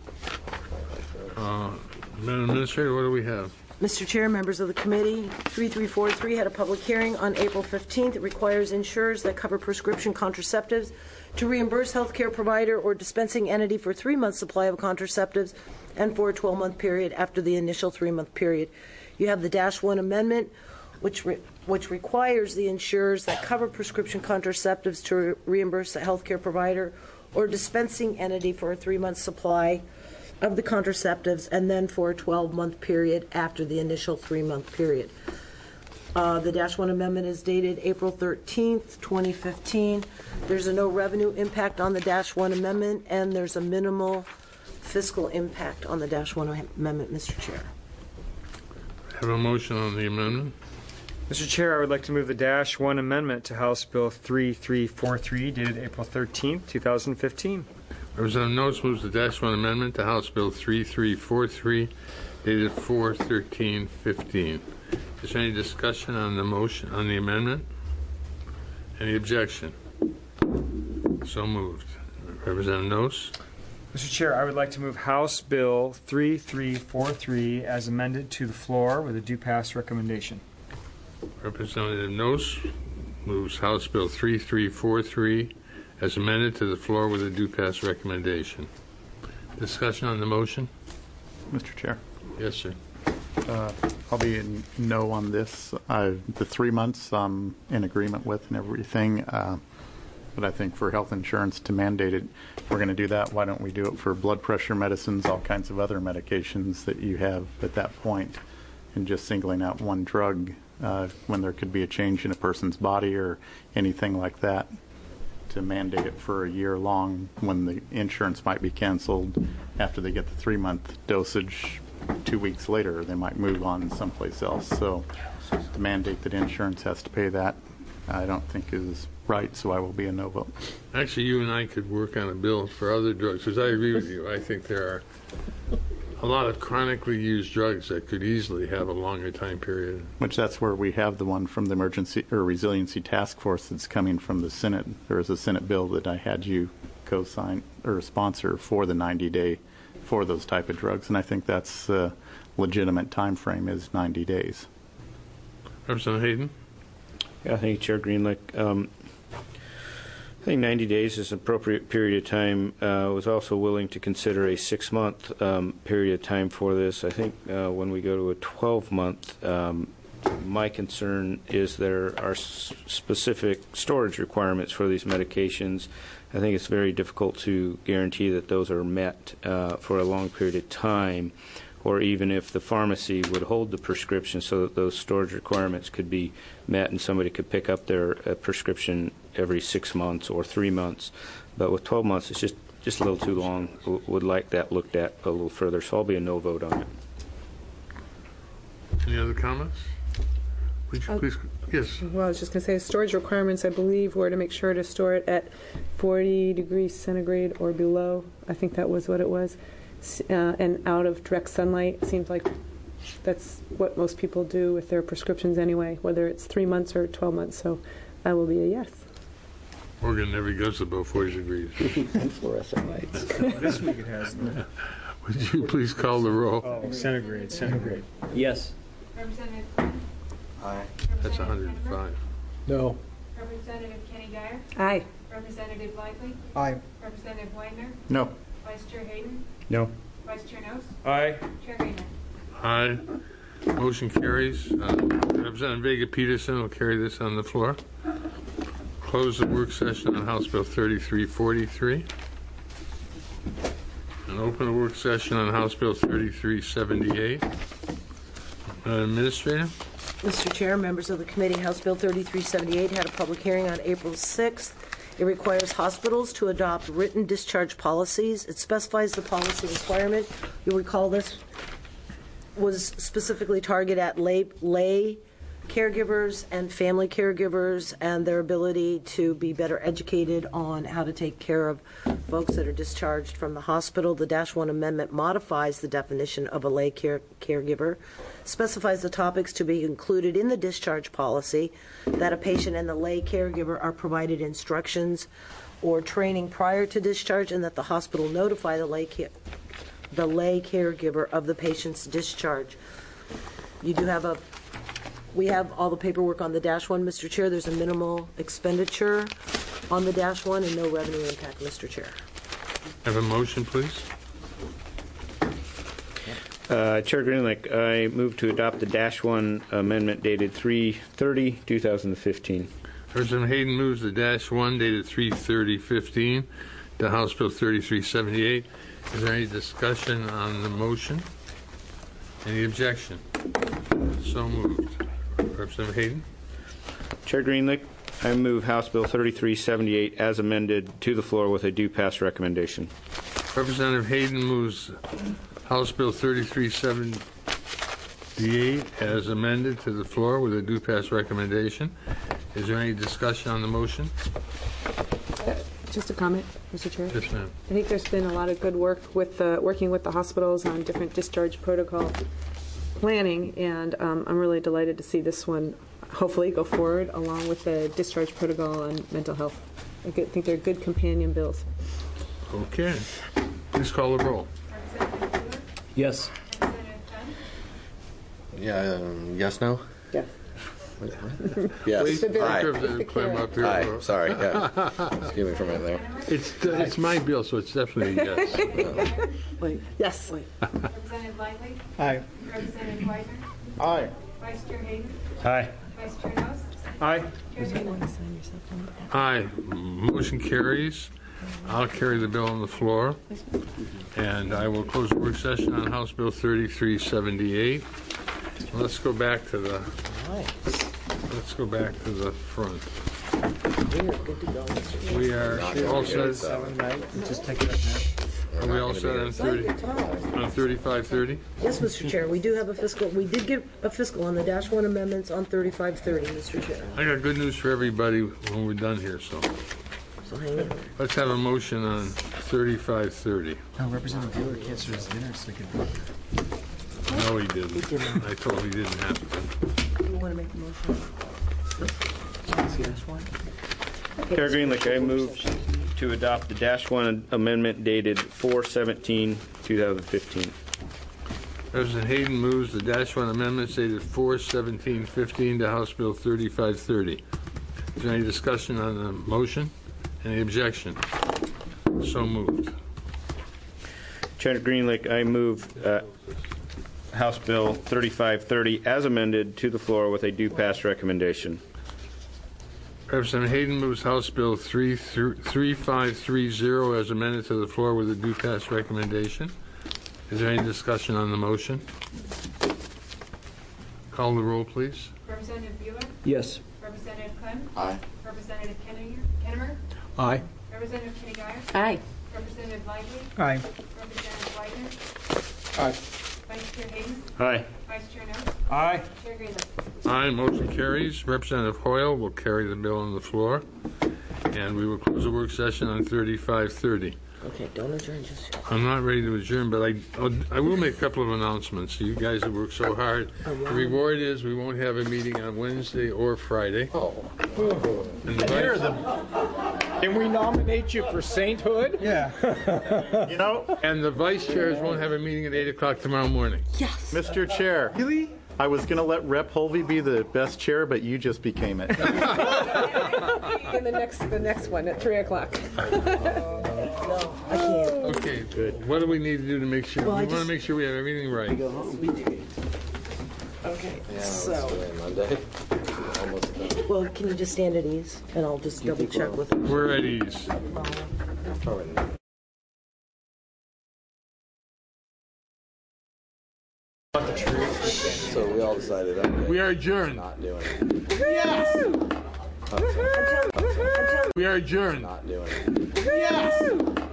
Madam Administrator, what do we have? Mr. Chair, members of the committee, 3343 had a public hearing on April 15th. It requires insurers that cover prescription contraceptives to reimburse healthcare provider or dispensing entity for a 3-month supply of contraceptives and for a 12-month period after the initial 3-month period. You have the -1 amendment, which requires the insurers that cover prescription contraceptives to reimburse the healthcare provider or dispensing entity for a 3-month supply of the contraceptives and then for a 12-month period after the initial 3-month period. The -1 amendment is dated April 13th, 2015. There's a no revenue impact on the -1 amendment, and there's a minimal fiscal impact on the -1 amendment, Mr. Chair. Have a motion on the amendment. Mr. Chair, I would like to move the -1 amendment to House Bill 3343 dated April 13th, 2015. Representative Notes moves the -1 amendment to House Bill 3343, dated 4/13/15. Is there any discussion on the motion, on the amendment? Any objection? So moved. Representative Notes. Mr. Chair, I would like to move House Bill 3343 as amended to the floor with a due pass recommendation. Representative Notes moves House Bill 3343 as amended to the floor with a due pass recommendation. Discussion on the motion? Mr. Chair. Yes, sir. I'll be in no on this. The 3 months I'm in agreement with and everything. But I think for health insurance to mandate it, if we're going to do that, why don't we do it for blood pressure medicines, all kinds of other medications that you have at that point, and just singling out one drug when there could be a change in a person's body or anything like that, to mandate it for a year long when the insurance might be canceled after they get the 3-month dosage. 2 weeks later, they might move on someplace else. So the mandate that insurance has to pay that, I don't think is right, so I will be a no vote. Actually, you and I could work on a bill for other drugs, because I agree with you. I think there are a lot of chronically used drugs that could easily have a longer time period. Which that's where we have the one from the Emergency or Resiliency Task Force that's coming from the Senate. There is a Senate bill that I had you co-sign or sponsor for the 90-day for those type of drugs, and I think that's a legitimate time frame is 90 days. Representative Hayden? Yeah, thank you, Chair Greenlick. I think 90 days is an appropriate period of time. I was also willing to consider a 6-month period of time for this. I think when we go to a 12-month, my concern is there are specific storage requirements for these medications. I think it's very difficult to guarantee that those are met for a long period of time, or even if the pharmacy would hold the prescription so that those storage requirements could be met and somebody could pick up their prescription every 6 months or 3 months. But with 12 months, it's just a little too long. Would like that looked at a little further, so I'll be a no vote on it. Any other comments? Would you please? Yes. Well, I was just going to say storage requirements, I believe, were to make sure to store it at 40 degrees centigrade or below. I think that was what it was. And out of direct sunlight. It seems like that's what most people do with their prescriptions anyway, whether it's 3 months or 12 months. So I will be a yes. Oregon never goes above 40 degrees. And fluorescent lights. This week it has. Would you please call the roll? Oh, centigrade. Yes. Representative Aye. That's 105. No. Representative Kenny Geyer. Aye. Representative Lively. Aye. Representative Weidner. No. Vice Chair Hayden. No. Vice Chair Knowles. Aye. Chair Greenlick. Aye. Motion carries. Representative Vega Peterson will carry this on the floor. Close the work session on House Bill 3343. And open the work session on House Bill 3378. Administrator? Mr. Chair, members of the committee, House Bill 3378 had a public hearing on April 6th. It requires hospitals to adopt written discharge policies. It specifies the policy requirement. You'll recall this was specifically targeted at lay caregivers and family caregivers and their ability to be better educated on how to take care of folks that are discharged from the hospital. The -1 amendment modifies the definition of a lay caregiver, specifies the topics to be included in the discharge policy, that a patient and the lay caregiver are provided instructions or training prior to discharge, and that the hospital notify the lay caregiver of the patient's discharge. We have all the paperwork on the -1, Mr. Chair. There's a minimal expenditure on the -1 and no revenue impact, Mr. Chair. Have a motion, please. Chair Greenlick, I move to adopt the -1 amendment dated 3/30/2015. President Hayden moves the -1 dated 3/30/15 to House Bill 3378. Is there any discussion on the motion? Any objection? So moved. Representative Hayden? Chair Greenlick, I move House Bill 3378 as amended to the floor with a due pass recommendation. Representative Hayden moves House Bill 3378 as amended to the floor with a due pass recommendation. Is there any discussion on the motion? Just a comment, Mr. Chair. Yes, ma'am. I think there's been a lot of good work with working with the hospitals on different discharge protocol planning, and I'm really delighted to see this one hopefully go forward along with the discharge protocol on mental health. I think they're good companion bills. Okay. Please call the roll. Yes. Yeah, yes, no? Yes. Yes. Please, Aye. climb up here. Aye. Sorry. Yeah. Excuse me for a minute there. It's my bill, so it's definitely a yes. Wait. Yes. Representative Lively. Aye. Representative Weidner. Aye. Vice Chair Hayden. Aye. Vice Chair Knowles. Aye. Aye. Motion carries. I'll carry the bill on the floor, and I will close the work session on House Bill 3378. Let's go back to the front. We are all set. Just take it up now. Are we all set on 3530? Yes, Mr. Chair, we do have a fiscal, we did get a fiscal on the -1 amendments on 3530, Mr. Chair. I got good news for everybody when we're done here, so let's have a motion on 3530. No, Representative Bueller canceled his dinner so he could vote. No, he didn't. I told him he didn't have to. You want to make a motion? Chair Greenlick, I move to adopt the -1 amendment dated 4/17/2015. President Hayden moves the -1 amendments dated 4/17/15 to House Bill 3530. Is there any discussion on the motion? Any objection? So moved. Chair Greenlick, I move House Bill 3530 as amended to the floor with a due pass recommendation. Representative Hayden moves House Bill 3530 as amended to the floor with a due pass recommendation. Is there any discussion on the motion? Call the roll, please. Representative Bueller? Yes. Representative Clem? Aye. Representative Kennemer? Aye. Representative Kenny Guyer? Aye. Representative Lively? Aye. Representative Whitener? Aye. Vice Chair Hayden? Aye. Vice Chair No? Aye. Chair Greenlick? Aye, motion carries. Representative Hoyle will carry the bill on the floor, and we will close the work session on 3530. Okay, don't adjourn just yet. I'm not ready to adjourn, but I will make a couple of announcements. You guys have worked so hard. The reward is we won't have a meeting on Wednesday or Friday. Oh. And the vice, Can we nominate you for sainthood? Yeah. and the vice chairs won't have a meeting at 8 o'clock tomorrow morning. Yes. Mr. Chair. Really? I was going to let Rep. Holvey be the best chair, but you just became it. And the next one at 3 o'clock. No, I can't. Okay, good. What do we need to do to make sure? Well, We want to make sure we have everything right. Okay, Yeah, so, let's do it Monday. Almost done. well, can you just stand at ease, and I'll just double check with him. We're at ease. Probably not. So we all decided We are adjourned. not doing it. Yes! Until We are adjourned. not doing it. Yes!